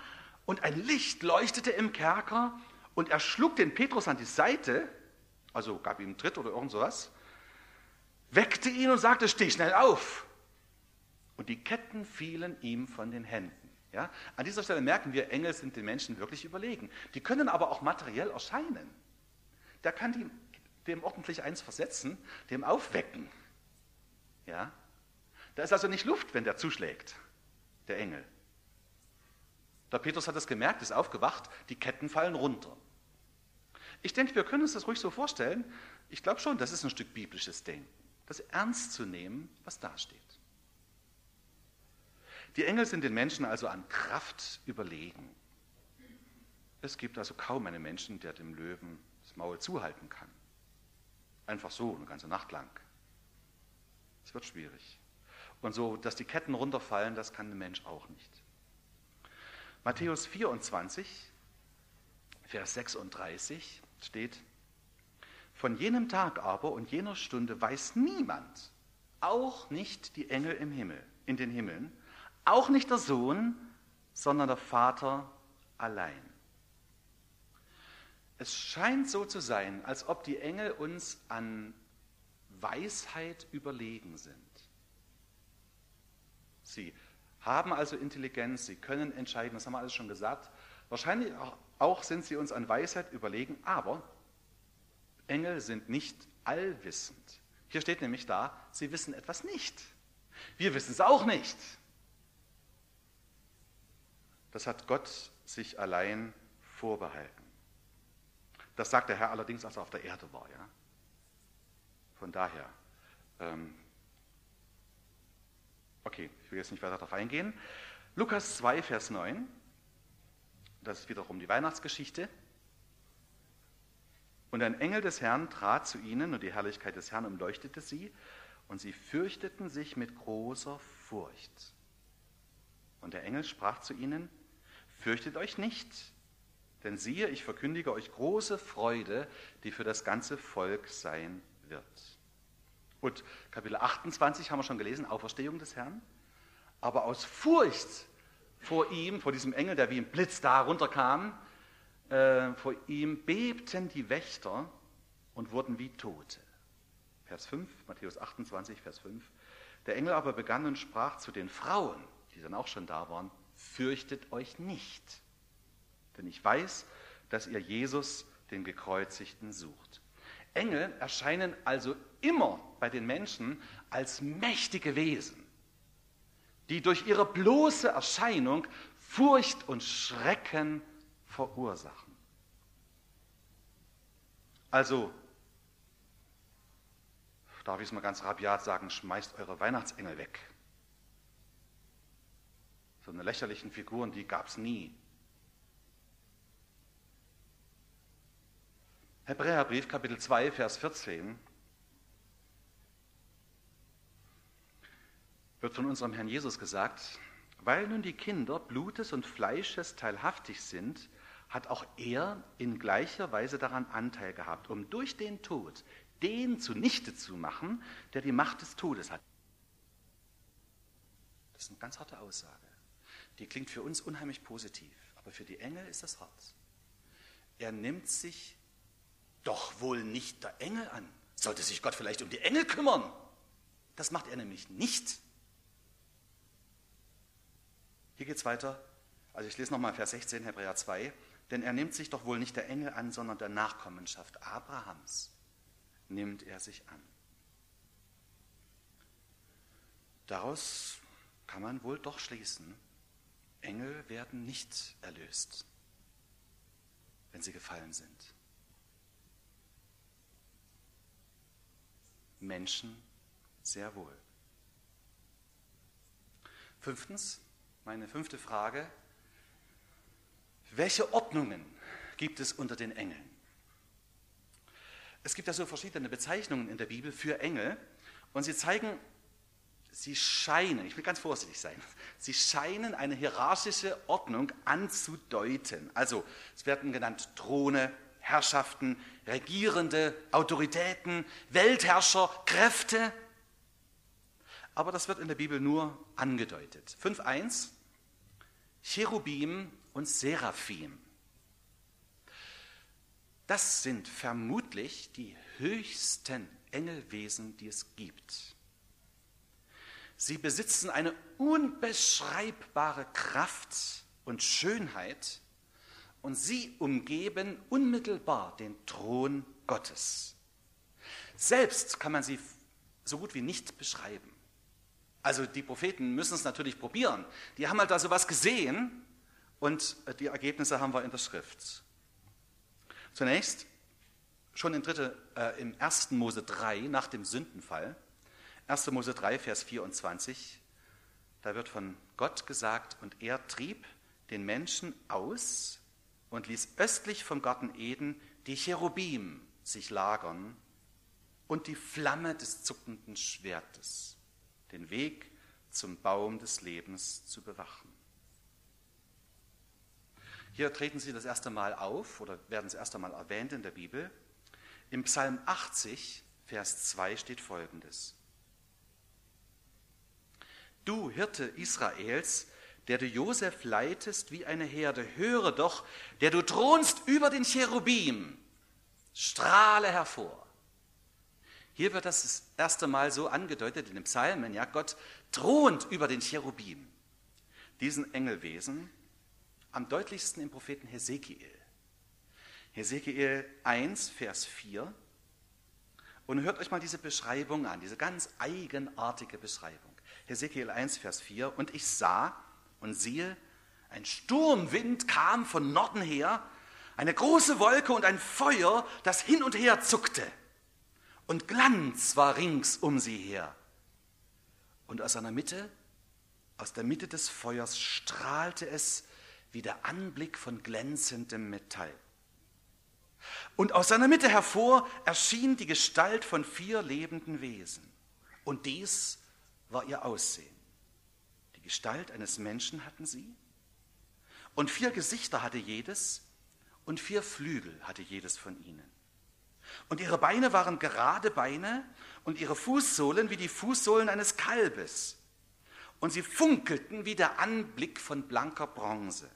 und ein Licht leuchtete im Kerker und er schlug den Petrus an die Seite, also gab ihm einen Tritt oder irgend sowas, weckte ihn und sagte, steh schnell auf. Und die Ketten fielen ihm von den Händen. Ja? An dieser Stelle merken wir, Engel sind den Menschen wirklich überlegen. Die können aber auch materiell erscheinen. Der kann dem ordentlich eins versetzen, dem aufwecken. Ja? Da ist also nicht Luft, wenn der zuschlägt, der Engel. Der Petrus hat das gemerkt, ist aufgewacht, die Ketten fallen runter. Ich denke, wir können uns das ruhig so vorstellen. Ich glaube schon, das ist ein Stück biblisches Denken, das ernst zu nehmen, was da steht. Die Engel sind den Menschen also an Kraft überlegen. Es gibt also kaum einen Menschen, der dem Löwen das Maul zuhalten kann. Einfach so, eine ganze Nacht lang. Es wird schwierig. Und so, dass die Ketten runterfallen, das kann ein Mensch auch nicht. Matthäus 24, Vers 36 steht, von jenem Tag aber und jener Stunde weiß niemand, auch nicht die Engel im Himmel, in den Himmeln, auch nicht der Sohn, sondern der Vater allein. Es scheint so zu sein, als ob die Engel uns an Weisheit überlegen sind. Sie haben also Intelligenz, sie können entscheiden, das haben wir alles schon gesagt. Wahrscheinlich auch sind sie uns an Weisheit überlegen, aber Engel sind nicht allwissend. Hier steht nämlich da, sie wissen etwas nicht. Wir wissen es auch nicht. Das hat Gott sich allein vorbehalten. Das sagt der Herr allerdings, als er auf der Erde war. Ja? Von daher, okay, ich will jetzt nicht weiter darauf eingehen. Lukas 2, Vers 9, das ist wiederum die Weihnachtsgeschichte. Und ein Engel des Herrn trat zu ihnen und die Herrlichkeit des Herrn umleuchtete sie und sie fürchteten sich mit großer Furcht. Und der Engel sprach zu ihnen, fürchtet euch nicht, denn siehe, ich verkündige euch große Freude, die für das ganze Volk sein wird. Und Kapitel 28 haben wir schon gelesen, Auferstehung des Herrn. Aber aus Furcht vor ihm, vor diesem Engel, der wie ein Blitz da runterkam, vor ihm bebten die Wächter und wurden wie Tote. Vers 5, Matthäus 28, Vers 5. Der Engel aber begann und sprach zu den Frauen, die dann auch schon da waren, fürchtet euch nicht, denn ich weiß, dass ihr Jesus, den Gekreuzigten, sucht. Engel erscheinen also immer bei den Menschen als mächtige Wesen, die durch ihre bloße Erscheinung Furcht und Schrecken verursachen. Also, darf ich es mal ganz rabiat sagen, schmeißt eure Weihnachtsengel weg. So eine lächerlichen Figuren, die gab es nie. Hebräerbrief, Kapitel 2, Vers 14, wird von unserem Herrn Jesus gesagt, weil nun die Kinder Blutes und Fleisches teilhaftig sind, hat auch er in gleicher Weise daran Anteil gehabt, um durch den Tod den zunichte zu machen, der die Macht des Todes hat. Das ist eine ganz harte Aussage. Die klingt für uns unheimlich positiv, aber für die Engel ist das hart. Er nimmt sich doch wohl nicht der Engel an. Sollte sich Gott vielleicht um die Engel kümmern? Das macht er nämlich nicht. Hier geht es weiter. Also ich lese nochmal Vers 16, Hebräer 2. Denn er nimmt sich doch wohl nicht der Engel an, sondern der Nachkommenschaft Abrahams nimmt er sich an. Daraus kann man wohl doch schließen, Engel werden nicht erlöst, wenn sie gefallen sind. Menschen sehr wohl. Fünftens, meine 5. Frage, welche Ordnungen gibt es unter den Engeln? Es gibt ja so verschiedene Bezeichnungen in der Bibel für Engel und sie zeigen, sie scheinen, ich will ganz vorsichtig sein, sie scheinen eine hierarchische Ordnung anzudeuten. Also es werden genannt Throne, Herrschaften, Regierende, Autoritäten, Weltherrscher, Kräfte. Aber das wird in der Bibel nur angedeutet. 5.1, Cherubim und Seraphim. Das sind vermutlich die höchsten Engelwesen, die es gibt. Sie besitzen eine unbeschreibbare Kraft und Schönheit und sie umgeben unmittelbar den Thron Gottes. Selbst kann man sie so gut wie nicht beschreiben. Also die Propheten müssen es natürlich probieren. Die haben halt da sowas gesehen und die Ergebnisse haben wir in der Schrift. Zunächst, schon im 1. Mose 3, nach dem Sündenfall, 1. Mose 3, Vers 24, da wird von Gott gesagt, und er trieb den Menschen aus und ließ östlich vom Garten Eden die Cherubim sich lagern und die Flamme des zuckenden Schwertes, den Weg zum Baum des Lebens zu bewachen. Hier treten sie das erste Mal auf oder werden das erste Mal erwähnt in der Bibel. Im Psalm 80, Vers 2 steht Folgendes. Du Hirte Israels, der du Josef leitest wie eine Herde, höre doch, der du thronst über den Cherubim, strahle hervor. Hier wird das erste Mal so angedeutet in den Psalmen, ja, Gott thront über den Cherubim, diesen Engelwesen, am deutlichsten im Propheten Hesekiel. Hesekiel 1, Vers 4. Und hört euch mal diese Beschreibung an, diese ganz eigenartige Beschreibung. Hesekiel 1, Vers 4. Und ich sah und siehe, ein Sturmwind kam von Norden her, eine große Wolke und ein Feuer, das hin und her zuckte. Und Glanz war rings um sie her. Und aus der Mitte des Feuers strahlte es wie der Anblick von glänzendem Metall. Und aus seiner Mitte hervor erschien die Gestalt von 4 lebenden Wesen. Und dies war ihr Aussehen. Die Gestalt eines Menschen hatten sie. Und 4 Gesichter hatte jedes und 4 Flügel hatte jedes von ihnen. Und ihre Beine waren gerade Beine und ihre Fußsohlen wie die Fußsohlen eines Kalbes. Und sie funkelten wie der Anblick von blanker Bronze.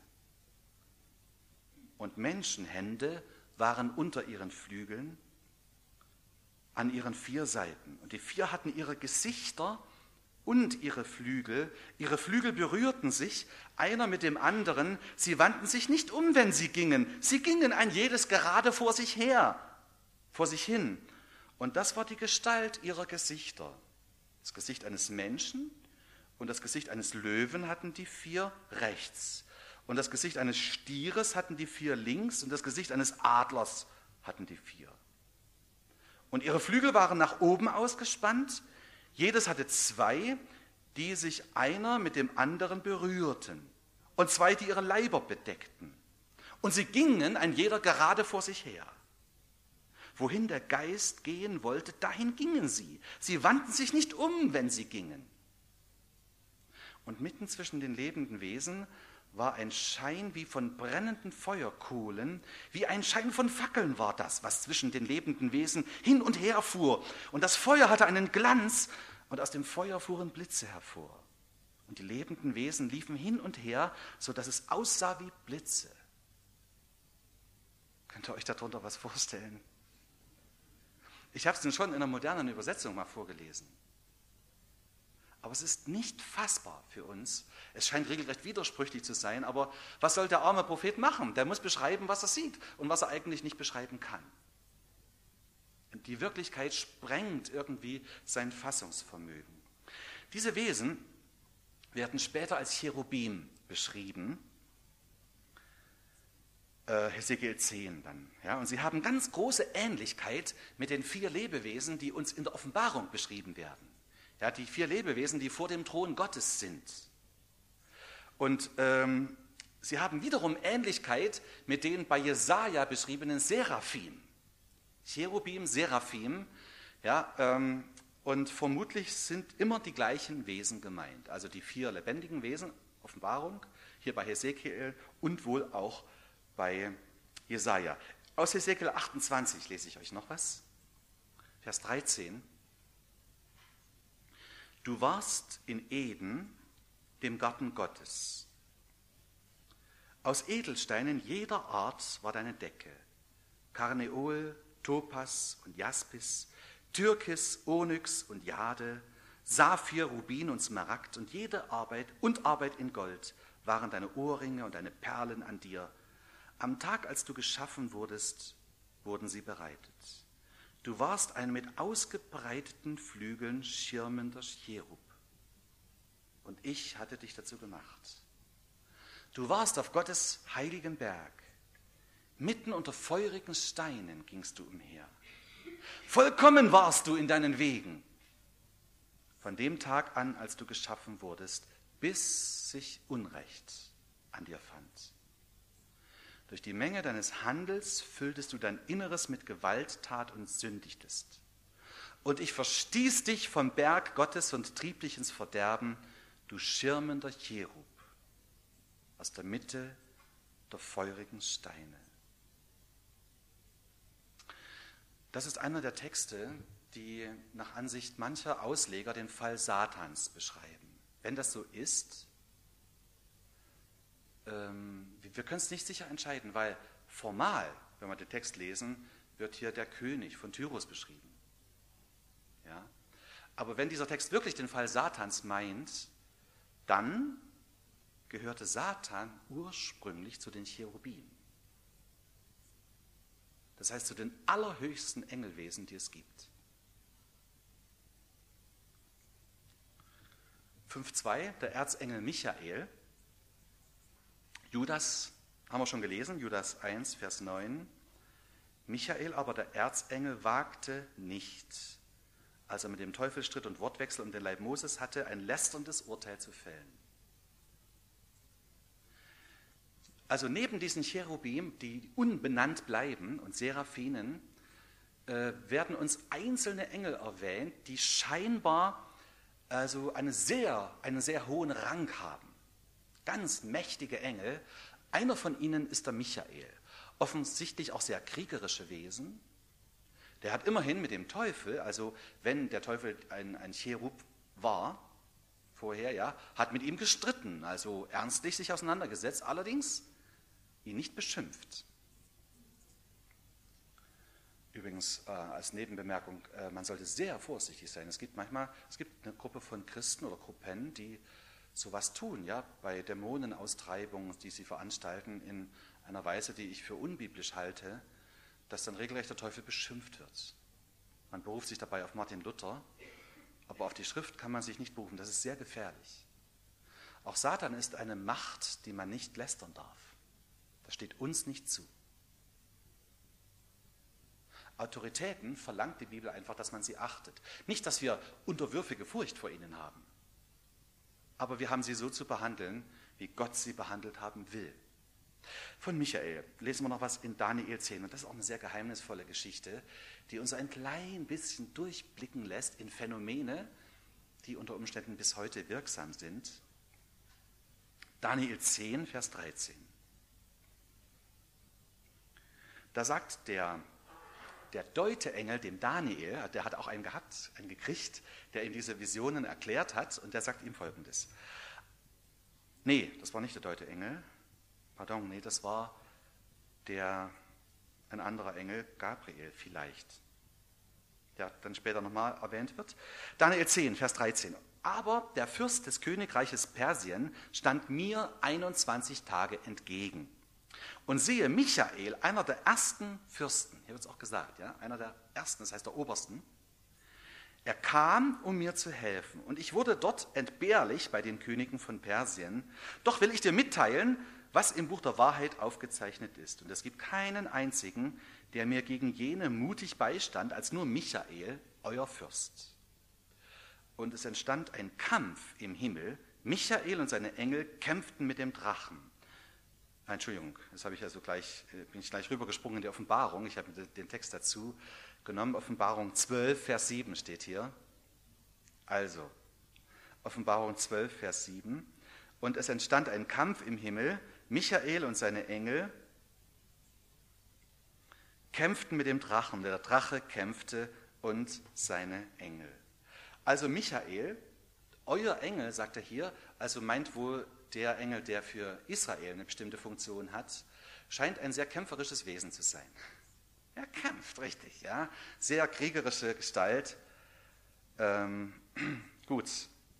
Und Menschenhände waren unter ihren Flügeln an ihren 4 Seiten. Und die 4 hatten ihre Gesichter und ihre Flügel. Ihre Flügel berührten sich, einer mit dem anderen. Sie wandten sich nicht um, wenn sie gingen. Sie gingen ein jedes gerade vor sich hin. Und das war die Gestalt ihrer Gesichter. Das Gesicht eines Menschen und das Gesicht eines Löwen hatten die 4 rechts. Und das Gesicht eines Stieres hatten die 4 links und das Gesicht eines Adlers hatten die 4. Und ihre Flügel waren nach oben ausgespannt. Jedes hatte 2, die sich einer mit dem anderen berührten. Und 2, die ihre Leiber bedeckten. Und sie gingen ein jeder gerade vor sich her. Wohin der Geist gehen wollte, dahin gingen sie. Sie wandten sich nicht um, wenn sie gingen. Und mitten zwischen den lebenden Wesen war ein Schein wie von brennenden Feuerkohlen, wie ein Schein von Fackeln war das, was zwischen den lebenden Wesen hin und her fuhr. Und das Feuer hatte einen Glanz, und aus dem Feuer fuhren Blitze hervor. Und die lebenden Wesen liefen hin und her, sodass es aussah wie Blitze. Könnt ihr euch darunter was vorstellen? Ich habe es denn schon in einer modernen Übersetzung mal vorgelesen. Aber es ist nicht fassbar für uns. Es scheint regelrecht widersprüchlich zu sein, aber was soll der arme Prophet machen? Der muss beschreiben, was er sieht und was er eigentlich nicht beschreiben kann. Die Wirklichkeit sprengt irgendwie sein Fassungsvermögen. Diese Wesen werden später als Cherubim beschrieben, Hesekiel 10 dann. Ja, und sie haben ganz große Ähnlichkeit mit den 4 Lebewesen, die uns in der Offenbarung beschrieben werden. Ja, die 4 Lebewesen, die vor dem Thron Gottes sind. Und sie haben wiederum Ähnlichkeit mit den bei Jesaja beschriebenen Seraphim. Cherubim, Seraphim, ja, und vermutlich sind immer die gleichen Wesen gemeint. Also die 4 lebendigen Wesen, Offenbarung, hier bei Hesekiel und wohl auch bei Jesaja. Aus Hesekiel 28 lese ich euch noch was. Vers 13. Du warst in Eden, dem Garten Gottes. Aus Edelsteinen jeder Art war deine Decke. Karneol, Topas und Jaspis, Türkis, Onyx und Jade, Saphir, Rubin und Smaragd und jede Arbeit und Arbeit in Gold waren deine Ohrringe und deine Perlen an dir. Am Tag, als du geschaffen wurdest, wurden sie bereitet. Du warst ein mit ausgebreiteten Flügeln schirmender Cherub. Und ich hatte dich dazu gemacht. Du warst auf Gottes heiligen Berg. Mitten unter feurigen Steinen gingst du umher. Vollkommen warst du in deinen Wegen. Von dem Tag an, als du geschaffen wurdest, bis sich Unrecht an dir fand. Durch die Menge deines Handels fülltest du dein Inneres mit Gewalttat und sündigtest. Und ich verstieß dich vom Berg Gottes und trieb dich ins Verderben, du schirmender Cherub, aus der Mitte der feurigen Steine. Das ist einer der Texte, die nach Ansicht mancher Ausleger den Fall Satans beschreiben. Wenn das so ist, wir können es nicht sicher entscheiden, weil formal, wenn wir den Text lesen, wird hier der König von Tyrus beschrieben. Ja? Aber wenn dieser Text wirklich den Fall Satans meint, dann gehörte Satan ursprünglich zu den Cherubim. Das heißt zu den allerhöchsten Engelwesen, die es gibt. 5,2, der Erzengel Michael. Judas, haben wir schon gelesen, Judas 1, Vers 9. Michael aber, der Erzengel, wagte nicht, als er mit dem Teufel stritt und Wortwechsel um den Leib Moses hatte, ein lästerndes Urteil zu fällen. Also neben diesen Cherubim, die unbenannt bleiben, und Seraphinen, werden uns einzelne Engel erwähnt, die scheinbar also einen sehr hohen Rang haben. Ganz mächtige Engel. Einer von ihnen ist der Michael. Offensichtlich auch sehr kriegerische Wesen. Der hat immerhin mit dem Teufel, also wenn der Teufel ein Cherub war, vorher, ja, hat mit ihm gestritten, also ernstlich sich auseinandergesetzt, allerdings ihn nicht beschimpft. Übrigens als Nebenbemerkung, man sollte sehr vorsichtig sein. Es gibt eine Gruppe von Christen oder Gruppen, die sowas tun, ja, bei Dämonenaustreibungen, die sie veranstalten, in einer Weise, die ich für unbiblisch halte, dass dann regelrecht der Teufel beschimpft wird. Man beruft sich dabei auf Martin Luther, aber auf die Schrift kann man sich nicht berufen. Das ist sehr gefährlich. Auch Satan ist eine Macht, die man nicht lästern darf. Das steht uns nicht zu. Autoritäten verlangt die Bibel einfach, dass man sie achtet. Nicht, dass wir unterwürfige Furcht vor ihnen haben, aber wir haben sie so zu behandeln, wie Gott sie behandelt haben will. Von Michael lesen wir noch was in Daniel 10. Und das ist auch eine sehr geheimnisvolle Geschichte, die uns ein klein bisschen durchblicken lässt in Phänomene, die unter Umständen bis heute wirksam sind. Daniel 10, Vers 13. Da sagt der Deuteengel dem Daniel, der hat auch einen gekriegt, der ihm diese Visionen erklärt hat, und der sagt ihm Folgendes. Nee, das war nicht der Deuteengel. Pardon, nee, das war ein anderer Engel, Gabriel vielleicht, der dann später nochmal erwähnt wird. Daniel 10, Vers 13. Aber der Fürst des Königreiches Persien stand mir 21 Tage entgegen. Und siehe, Michael, einer der ersten Fürsten, hier wird es auch gesagt, ja, einer der ersten, das heißt der Obersten, er kam, um mir zu helfen. Und ich wurde dort entbehrlich bei den Königen von Persien. Doch will ich dir mitteilen, was im Buch der Wahrheit aufgezeichnet ist. Und es gibt keinen einzigen, der mir gegen jene mutig beistand, als nur Michael, euer Fürst. Und es entstand ein Kampf im Himmel. Michael und seine Engel kämpften mit dem Drachen. Entschuldigung, das bin ich gleich rübergesprungen in die Offenbarung. Ich habe den Text dazu genommen. Offenbarung 12, Vers 7 steht hier. Also, Offenbarung 12, Vers 7. Und es entstand ein Kampf im Himmel. Michael und seine Engel kämpften mit dem Drachen. Der Drache kämpfte und seine Engel. Also Michael, euer Engel, sagt er hier, also meint wohl der Engel, der für Israel eine bestimmte Funktion hat, scheint ein sehr kämpferisches Wesen zu sein. Er kämpft, richtig, ja. Sehr kriegerische Gestalt. Gut.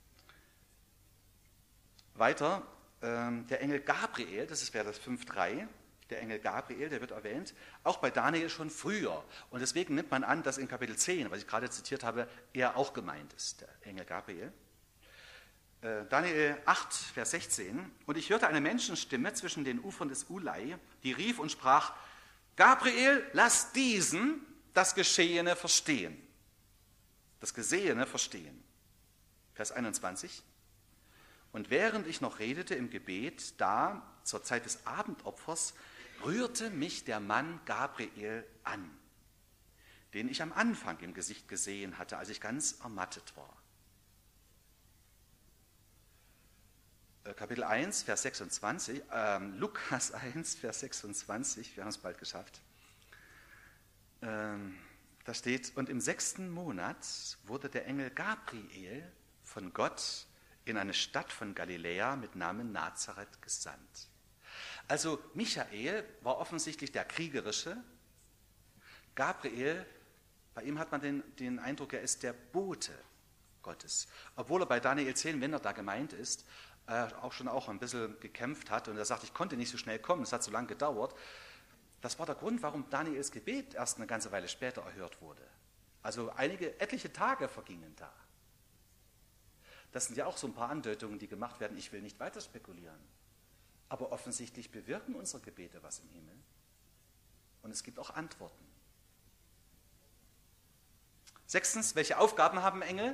Weiter, der Engel Gabriel, das wäre das 5,3, der Engel Gabriel, der wird erwähnt, auch bei Daniel schon früher. Und deswegen nimmt man an, dass in Kapitel 10, was ich gerade zitiert habe, er auch gemeint ist, der Engel Gabriel. Daniel 8, Vers 16. Und ich hörte eine Menschenstimme zwischen den Ufern des Ulai, die rief und sprach, Gabriel, lass diesen das Geschehene verstehen. Das Gesehene verstehen. Vers 21. Und während ich noch redete im Gebet, da zur Zeit des Abendopfers, rührte mich der Mann Gabriel an, den ich am Anfang im Gesicht gesehen hatte, als ich ganz ermattet war. Kapitel 1, Vers 26, Lukas 1, Vers 26, wir haben es bald geschafft. Da steht, und im 6. Monat wurde der Engel Gabriel von Gott in eine Stadt von Galiläa mit Namen Nazareth gesandt. Also Michael war offensichtlich der kriegerische. Gabriel, bei ihm hat man den Eindruck, er ist der Bote Gottes. Obwohl er bei Daniel 10, wenn er da gemeint ist, auch ein bisschen gekämpft hat und er sagt, ich konnte nicht so schnell kommen, es hat so lange gedauert. Das war der Grund, warum Daniels Gebet erst eine ganze Weile später erhört wurde. Also etliche Tage vergingen da. Das sind ja auch so ein paar Andeutungen, die gemacht werden. Ich will nicht weiter spekulieren. Aber offensichtlich bewirken unsere Gebete was im Himmel. Und es gibt auch Antworten. 6. Welche Aufgaben haben Engel?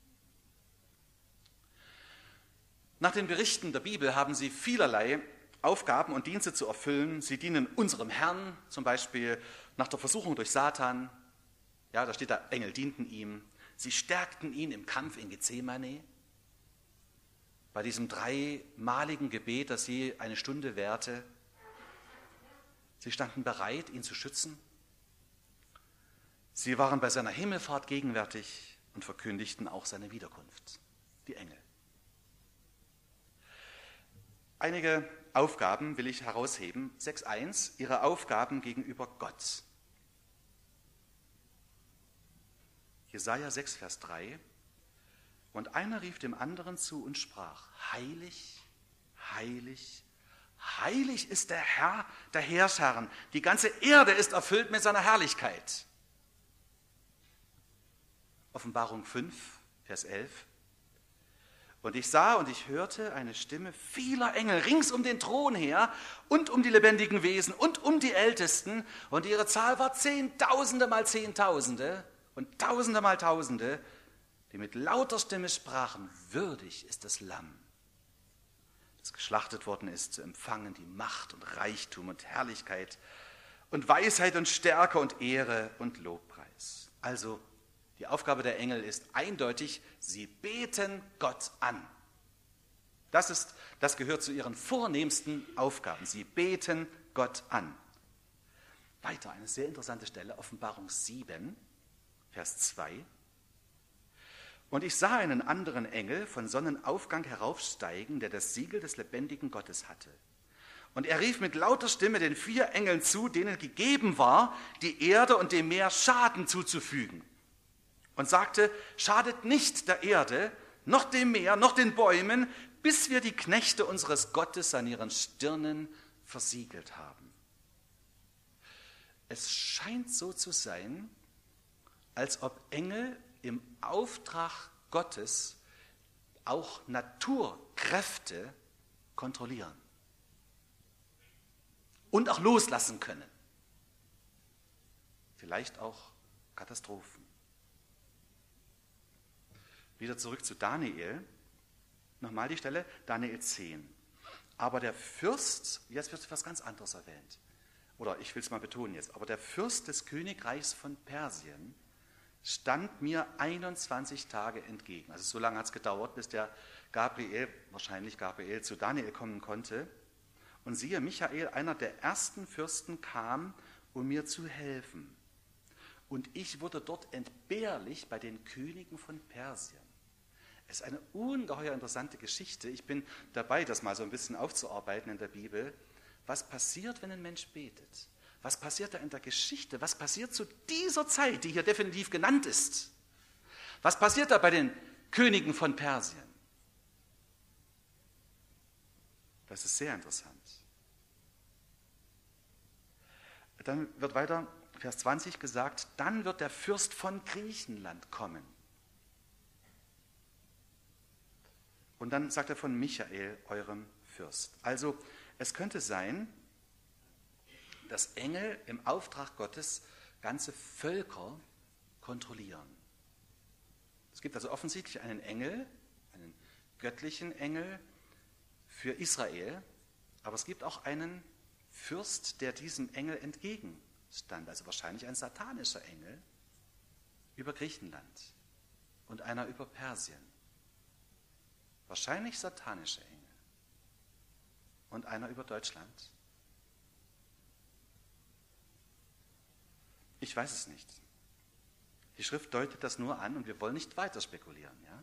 Nach den Berichten der Bibel haben sie vielerlei Aufgaben und Dienste zu erfüllen. Sie dienen unserem Herrn, zum Beispiel nach der Versuchung durch Satan. Ja, da steht da, Engel dienten ihm. Sie stärkten ihn im Kampf in Gethsemane. Bei diesem 3-maligen Gebet, das je eine Stunde währte. Sie standen bereit, ihn zu schützen. Sie waren bei seiner Himmelfahrt gegenwärtig und verkündigten auch seine Wiederkunft. Die Engel. Einige Aufgaben will ich herausheben. 6.1, ihre Aufgaben gegenüber Gott. Jesaja 6, Vers 3. Und einer rief dem anderen zu und sprach, heilig, heilig, heilig ist der Herr, der Heerscharen. Die ganze Erde ist erfüllt mit seiner Herrlichkeit. Offenbarung 5, Vers 11. Und ich sah und ich hörte eine Stimme vieler Engel rings um den Thron her und um die lebendigen Wesen und um die Ältesten. Und ihre Zahl war Zehntausende mal Zehntausende und Tausende mal Tausende, die mit lauter Stimme sprachen, würdig ist das Lamm, das geschlachtet worden ist, zu empfangen die Macht und Reichtum und Herrlichkeit und Weisheit und Stärke und Ehre und Lobpreis. Also die Aufgabe der Engel ist eindeutig, sie beten Gott an. Das gehört zu ihren vornehmsten Aufgaben. Sie beten Gott an. Weiter eine sehr interessante Stelle, Offenbarung 7, Vers 2. Und ich sah einen anderen Engel von Sonnenaufgang heraufsteigen, der das Siegel des lebendigen Gottes hatte. Und er rief mit lauter Stimme den 4 Engeln zu, denen gegeben war, die Erde und dem Meer Schaden zuzufügen. Und sagte, schadet nicht der Erde, noch dem Meer, noch den Bäumen, bis wir die Knechte unseres Gottes an ihren Stirnen versiegelt haben. Es scheint so zu sein, als ob Engel im Auftrag Gottes auch Naturkräfte kontrollieren und auch loslassen können. Vielleicht auch Katastrophen. Wieder zurück zu Daniel. Nochmal die Stelle, Daniel 10. Aber der Fürst, jetzt wird etwas ganz anderes erwähnt. Oder ich will es mal betonen jetzt. Aber der Fürst des Königreichs von Persien stand mir 21 Tage entgegen. Also so lange hat es gedauert, bis der wahrscheinlich Gabriel, zu Daniel kommen konnte. Und siehe, Michael, einer der ersten Fürsten, kam, um mir zu helfen. Und ich wurde dort entbehrlich bei den Königen von Persien. Es ist eine ungeheuer interessante Geschichte. Ich bin dabei, das mal so ein bisschen aufzuarbeiten in der Bibel. Was passiert, wenn ein Mensch betet? Was passiert da in der Geschichte? Was passiert zu dieser Zeit, die hier definitiv genannt ist? Was passiert da bei den Königen von Persien? Das ist sehr interessant. Dann wird weiter, Vers 20 gesagt, dann wird der Fürst von Griechenland kommen. Und dann sagt er von Michael, eurem Fürst. Also es könnte sein, dass Engel im Auftrag Gottes ganze Völker kontrollieren. Es gibt also offensichtlich einen Engel, einen göttlichen Engel für Israel, aber es gibt auch einen Fürst, der diesem Engel entgegenstand, also wahrscheinlich ein satanischer Engel über Griechenland und einer über Persien. Wahrscheinlich satanische Engel und einer über Deutschland. Ich weiß es nicht. Die Schrift deutet das nur an und wir wollen nicht weiter spekulieren. Ja?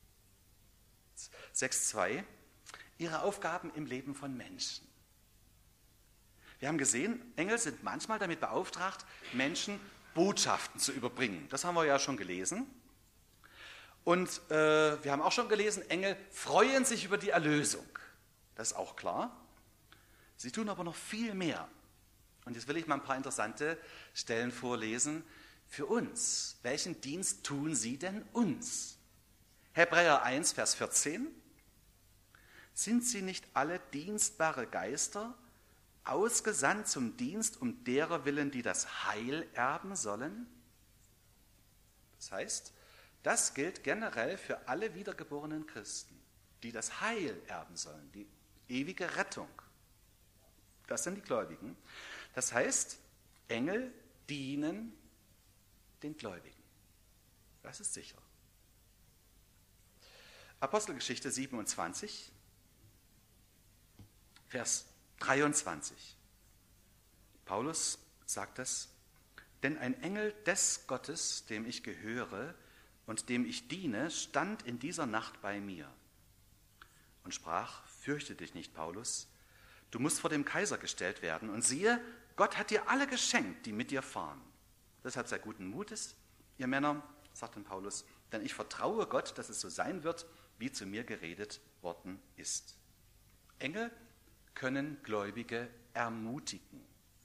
6.2. Ihre Aufgaben im Leben von Menschen. Wir haben gesehen, Engel sind manchmal damit beauftragt, Menschen Botschaften zu überbringen. Das haben wir ja schon gelesen. Und wir haben auch schon gelesen, Engel freuen sich über die Erlösung. Das ist auch klar. Sie tun aber noch viel mehr. Und jetzt will ich mal ein paar interessante Stellen vorlesen für uns. Welchen Dienst tun sie denn uns? Hebräer 1, Vers 14. Sind sie nicht alle dienstbare Geister, ausgesandt zum Dienst um derer willen, die das Heil erben sollen? Das heißt, das gilt generell für alle wiedergeborenen Christen, die das Heil erben sollen, die ewige Rettung. Das sind die Gläubigen. Das heißt, Engel dienen den Gläubigen. Das ist sicher. Apostelgeschichte 27, Vers 23. Paulus sagt das, denn ein Engel des Gottes, dem ich gehöre und dem ich diene, stand in dieser Nacht bei mir und sprach, fürchte dich nicht, Paulus, du musst vor dem Kaiser gestellt werden und siehe, Gott hat dir alle geschenkt, die mit dir fahren. Deshalb sei guten Mutes, ihr Männer, sagt dann Paulus, denn ich vertraue Gott, dass es so sein wird, wie zu mir geredet worden ist. Engel können Gläubige ermutigen.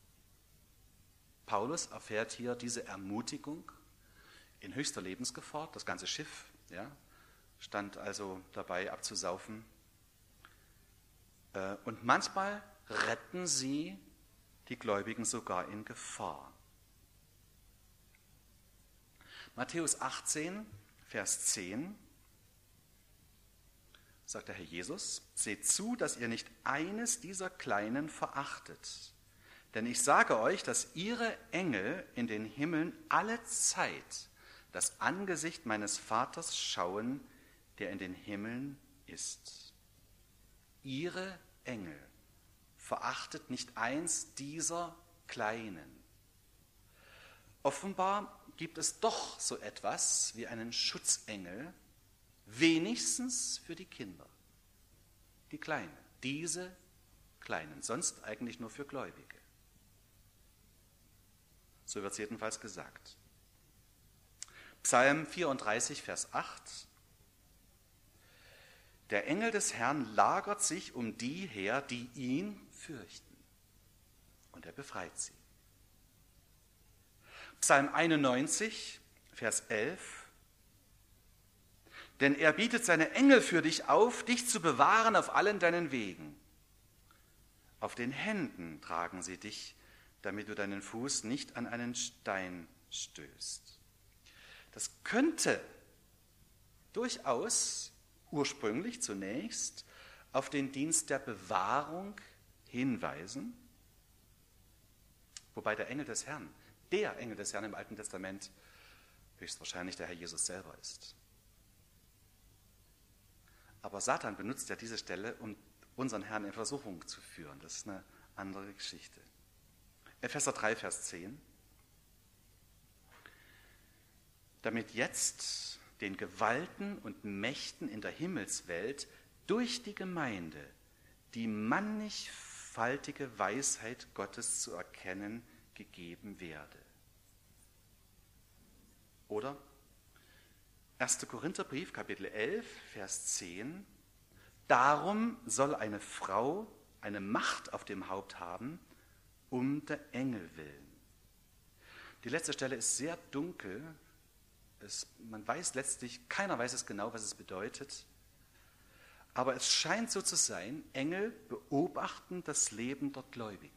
Paulus erfährt hier diese Ermutigung in höchster Lebensgefahr. Das ganze Schiff stand also dabei abzusaufen. Und manchmal retten sie die Gläubigen sogar in Gefahr. Matthäus 18, Vers 10 sagt der Herr Jesus, seht zu, dass ihr nicht eines dieser Kleinen verachtet. Denn ich sage euch, dass ihre Engel in den Himmeln alle Zeit das Angesicht meines Vaters schauen, der in den Himmeln ist. Ihre Engel verachtet nicht eins dieser Kleinen. Offenbar gibt es doch so etwas wie einen Schutzengel, wenigstens für die Kinder, die Kleinen, diese Kleinen, sonst eigentlich nur für Gläubige. So wird es jedenfalls gesagt. Psalm 34, Vers 8. Der Engel des Herrn lagert sich um die her, die ihn fürchten, und er befreit sie. Psalm 91, Vers 11. Denn er bietet seine Engel für dich auf, dich zu bewahren auf allen deinen Wegen. Auf den Händen tragen sie dich, damit du deinen Fuß nicht an einen Stein stößt. Das könnte durchaus ursprünglich zunächst auf den Dienst der Bewahrung hinweisen, wobei der Engel des Herrn im Alten Testament höchstwahrscheinlich der Herr Jesus selber ist. Aber Satan benutzt ja diese Stelle, um unseren Herrn in Versuchung zu führen. Das ist eine andere Geschichte. Epheser 3, Vers 10. Damit jetzt den Gewalten und Mächten in der Himmelswelt durch die Gemeinde die mannigfaltige Weisheit Gottes zu erkennen gegeben werde. Oder 1. Korintherbrief, Kapitel 11, Vers 10. Darum soll eine Frau eine Macht auf dem Haupt haben, um der Engel willen. Die letzte Stelle ist sehr dunkel. Man weiß letztlich, keiner weiß es genau, was es bedeutet. Aber es scheint so zu sein, Engel beobachten das Leben der Gläubigen.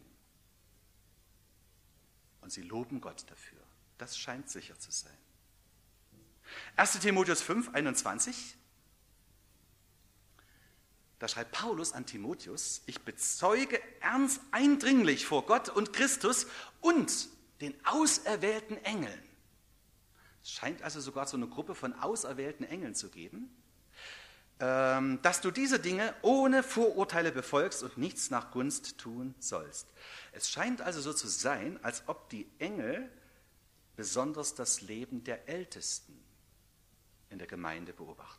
Und sie loben Gott dafür. Das scheint sicher zu sein. 1. Timotheus 5, 21. Da schreibt Paulus an Timotheus: Ich bezeuge ernst eindringlich vor Gott und Christus und den auserwählten Engeln. Es scheint also sogar so eine Gruppe von auserwählten Engeln zu geben, dass du diese Dinge ohne Vorurteile befolgst und nichts nach Gunst tun sollst. Es scheint also so zu sein, als ob die Engel besonders das Leben der Ältesten in der Gemeinde beobachten.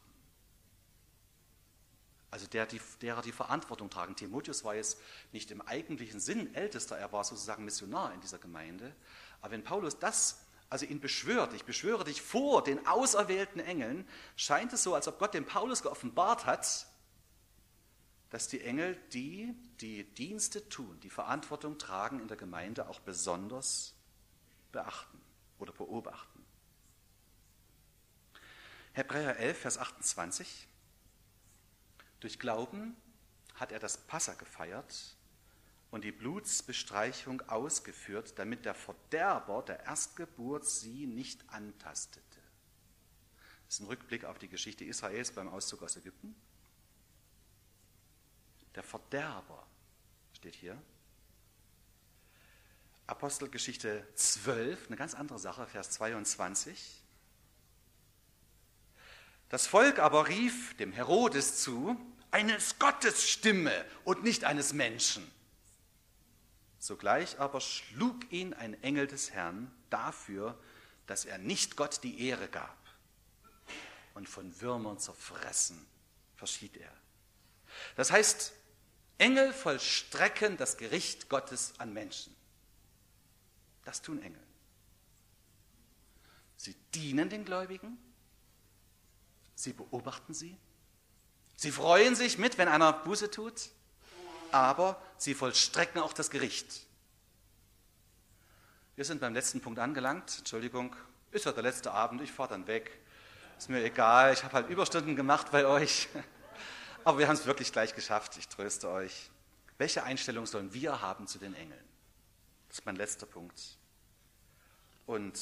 Also derer die Verantwortung tragen. Timotheus war jetzt nicht im eigentlichen Sinn Ältester, er war sozusagen Missionar in dieser Gemeinde. Aber wenn Paulus ihn beschwört, ich beschwöre dich vor den auserwählten Engeln, scheint es so, als ob Gott dem Paulus geoffenbart hat, dass die Engel, die Dienste tun, die Verantwortung tragen in der Gemeinde, auch besonders beachten oder beobachten. Hebräer 11, Vers 28. Durch Glauben hat er das Passa gefeiert und die Blutsbestreichung ausgeführt, damit der Verderber der Erstgeburt sie nicht antastete. Das ist ein Rückblick auf die Geschichte Israels beim Auszug aus Ägypten. Der Verderber steht hier. Apostelgeschichte 12, eine ganz andere Sache, Vers 22. Das Volk aber rief dem Herodes zu, eines Gottes Stimme und nicht eines Menschen. Sogleich aber schlug ihn ein Engel des Herrn dafür, dass er nicht Gott die Ehre gab. Und von Würmern zerfressen verschied er. Das heißt, Engel vollstrecken das Gericht Gottes an Menschen. Das tun Engel. Sie dienen den Gläubigen. Sie beobachten sie. Sie freuen sich mit, wenn einer Buße tut, aber sie vollstrecken auch das Gericht. Wir sind beim letzten Punkt angelangt. Entschuldigung, ist ja der letzte Abend, ich fahre dann weg. Ist mir egal, ich habe halt Überstunden gemacht bei euch. Aber wir haben es wirklich gleich geschafft, ich tröste euch. Welche Einstellung sollen wir haben zu den Engeln? Das ist mein letzter Punkt. Und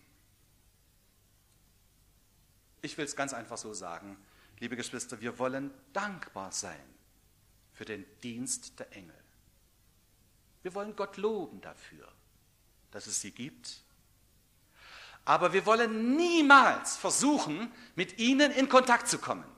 ich will es ganz einfach so sagen, liebe Geschwister, wir wollen dankbar sein für den Dienst der Engel. Wir wollen Gott loben dafür, dass es sie gibt. Aber wir wollen niemals versuchen, mit ihnen in Kontakt zu kommen.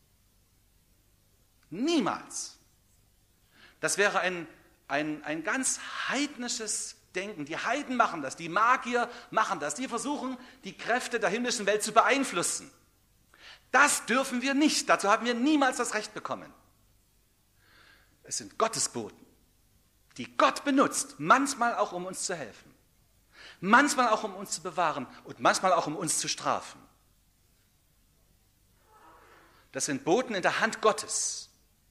Niemals. Das wäre ein ganz heidnisches Denken. Die Heiden machen das, die Magier machen das. Die versuchen, die Kräfte der himmlischen Welt zu beeinflussen. Das dürfen wir nicht. Dazu haben wir niemals das Recht bekommen. Es sind Gottesboten, die Gott benutzt, manchmal auch um uns zu helfen, manchmal auch um uns zu bewahren und manchmal auch um uns zu strafen. Das sind Boten in der Hand Gottes.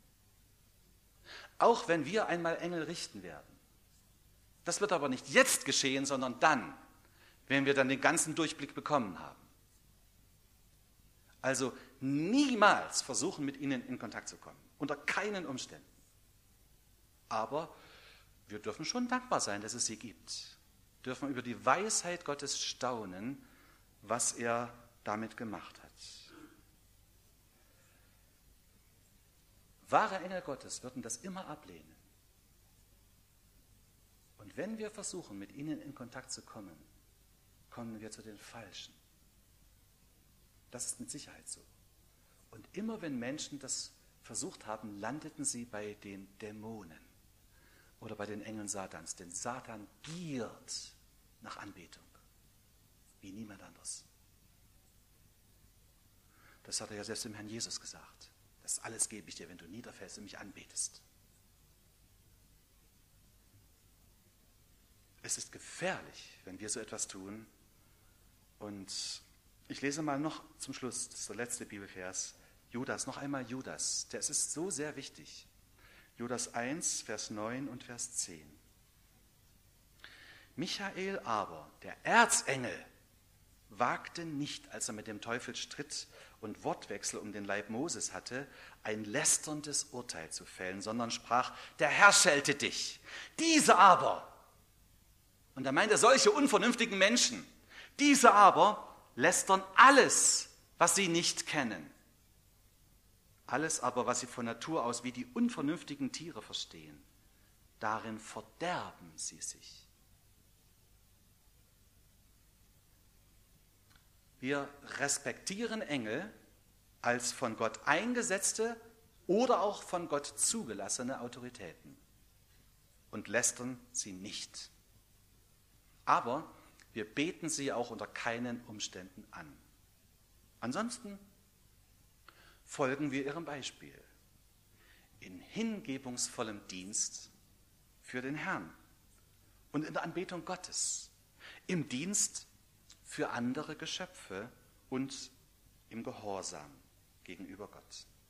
Auch wenn wir einmal Engel richten werden. Das wird aber nicht jetzt geschehen, sondern dann, wenn wir dann den ganzen Durchblick bekommen haben. Also niemals versuchen, mit ihnen in Kontakt zu kommen. Unter keinen Umständen. Aber wir dürfen schon dankbar sein, dass es sie gibt. Wir dürfen über die Weisheit Gottes staunen, was er damit gemacht hat. Wahre Engel Gottes würden das immer ablehnen. Und wenn wir versuchen, mit ihnen in Kontakt zu kommen, kommen wir zu den Falschen. Das ist mit Sicherheit so. Und immer wenn Menschen das versucht haben, landeten sie bei den Dämonen oder bei den Engeln Satans. Denn Satan giert nach Anbetung, wie niemand anders. Das hat er ja selbst dem Herrn Jesus gesagt. Das alles gebe ich dir, wenn du niederfällst und mich anbetest. Es ist gefährlich, wenn wir so etwas tun. Und ich lese mal noch zum Schluss, das ist der letzte Bibelvers, Judas, noch einmal Judas. Der ist so sehr wichtig. Judas 1, Vers 9 und Vers 10. Michael aber, der Erzengel, wagte nicht, als er mit dem Teufel stritt und Wortwechsel um den Leib Moses hatte, ein lästerndes Urteil zu fällen, sondern sprach, der Herr schelte dich. Diese aber, und da meint er solche unvernünftigen Menschen, diese aber lästern alles, was sie nicht kennen. Alles aber, was sie von Natur aus wie die unvernünftigen Tiere verstehen, darin verderben sie sich. Wir respektieren Engel als von Gott eingesetzte oder auch von Gott zugelassene Autoritäten und lästern sie nicht. Aber wir beten sie auch unter keinen Umständen an. Ansonsten folgen wir ihrem Beispiel in hingebungsvollem Dienst für den Herrn und in der Anbetung Gottes, im Dienst für andere Geschöpfe und im Gehorsam gegenüber Gott.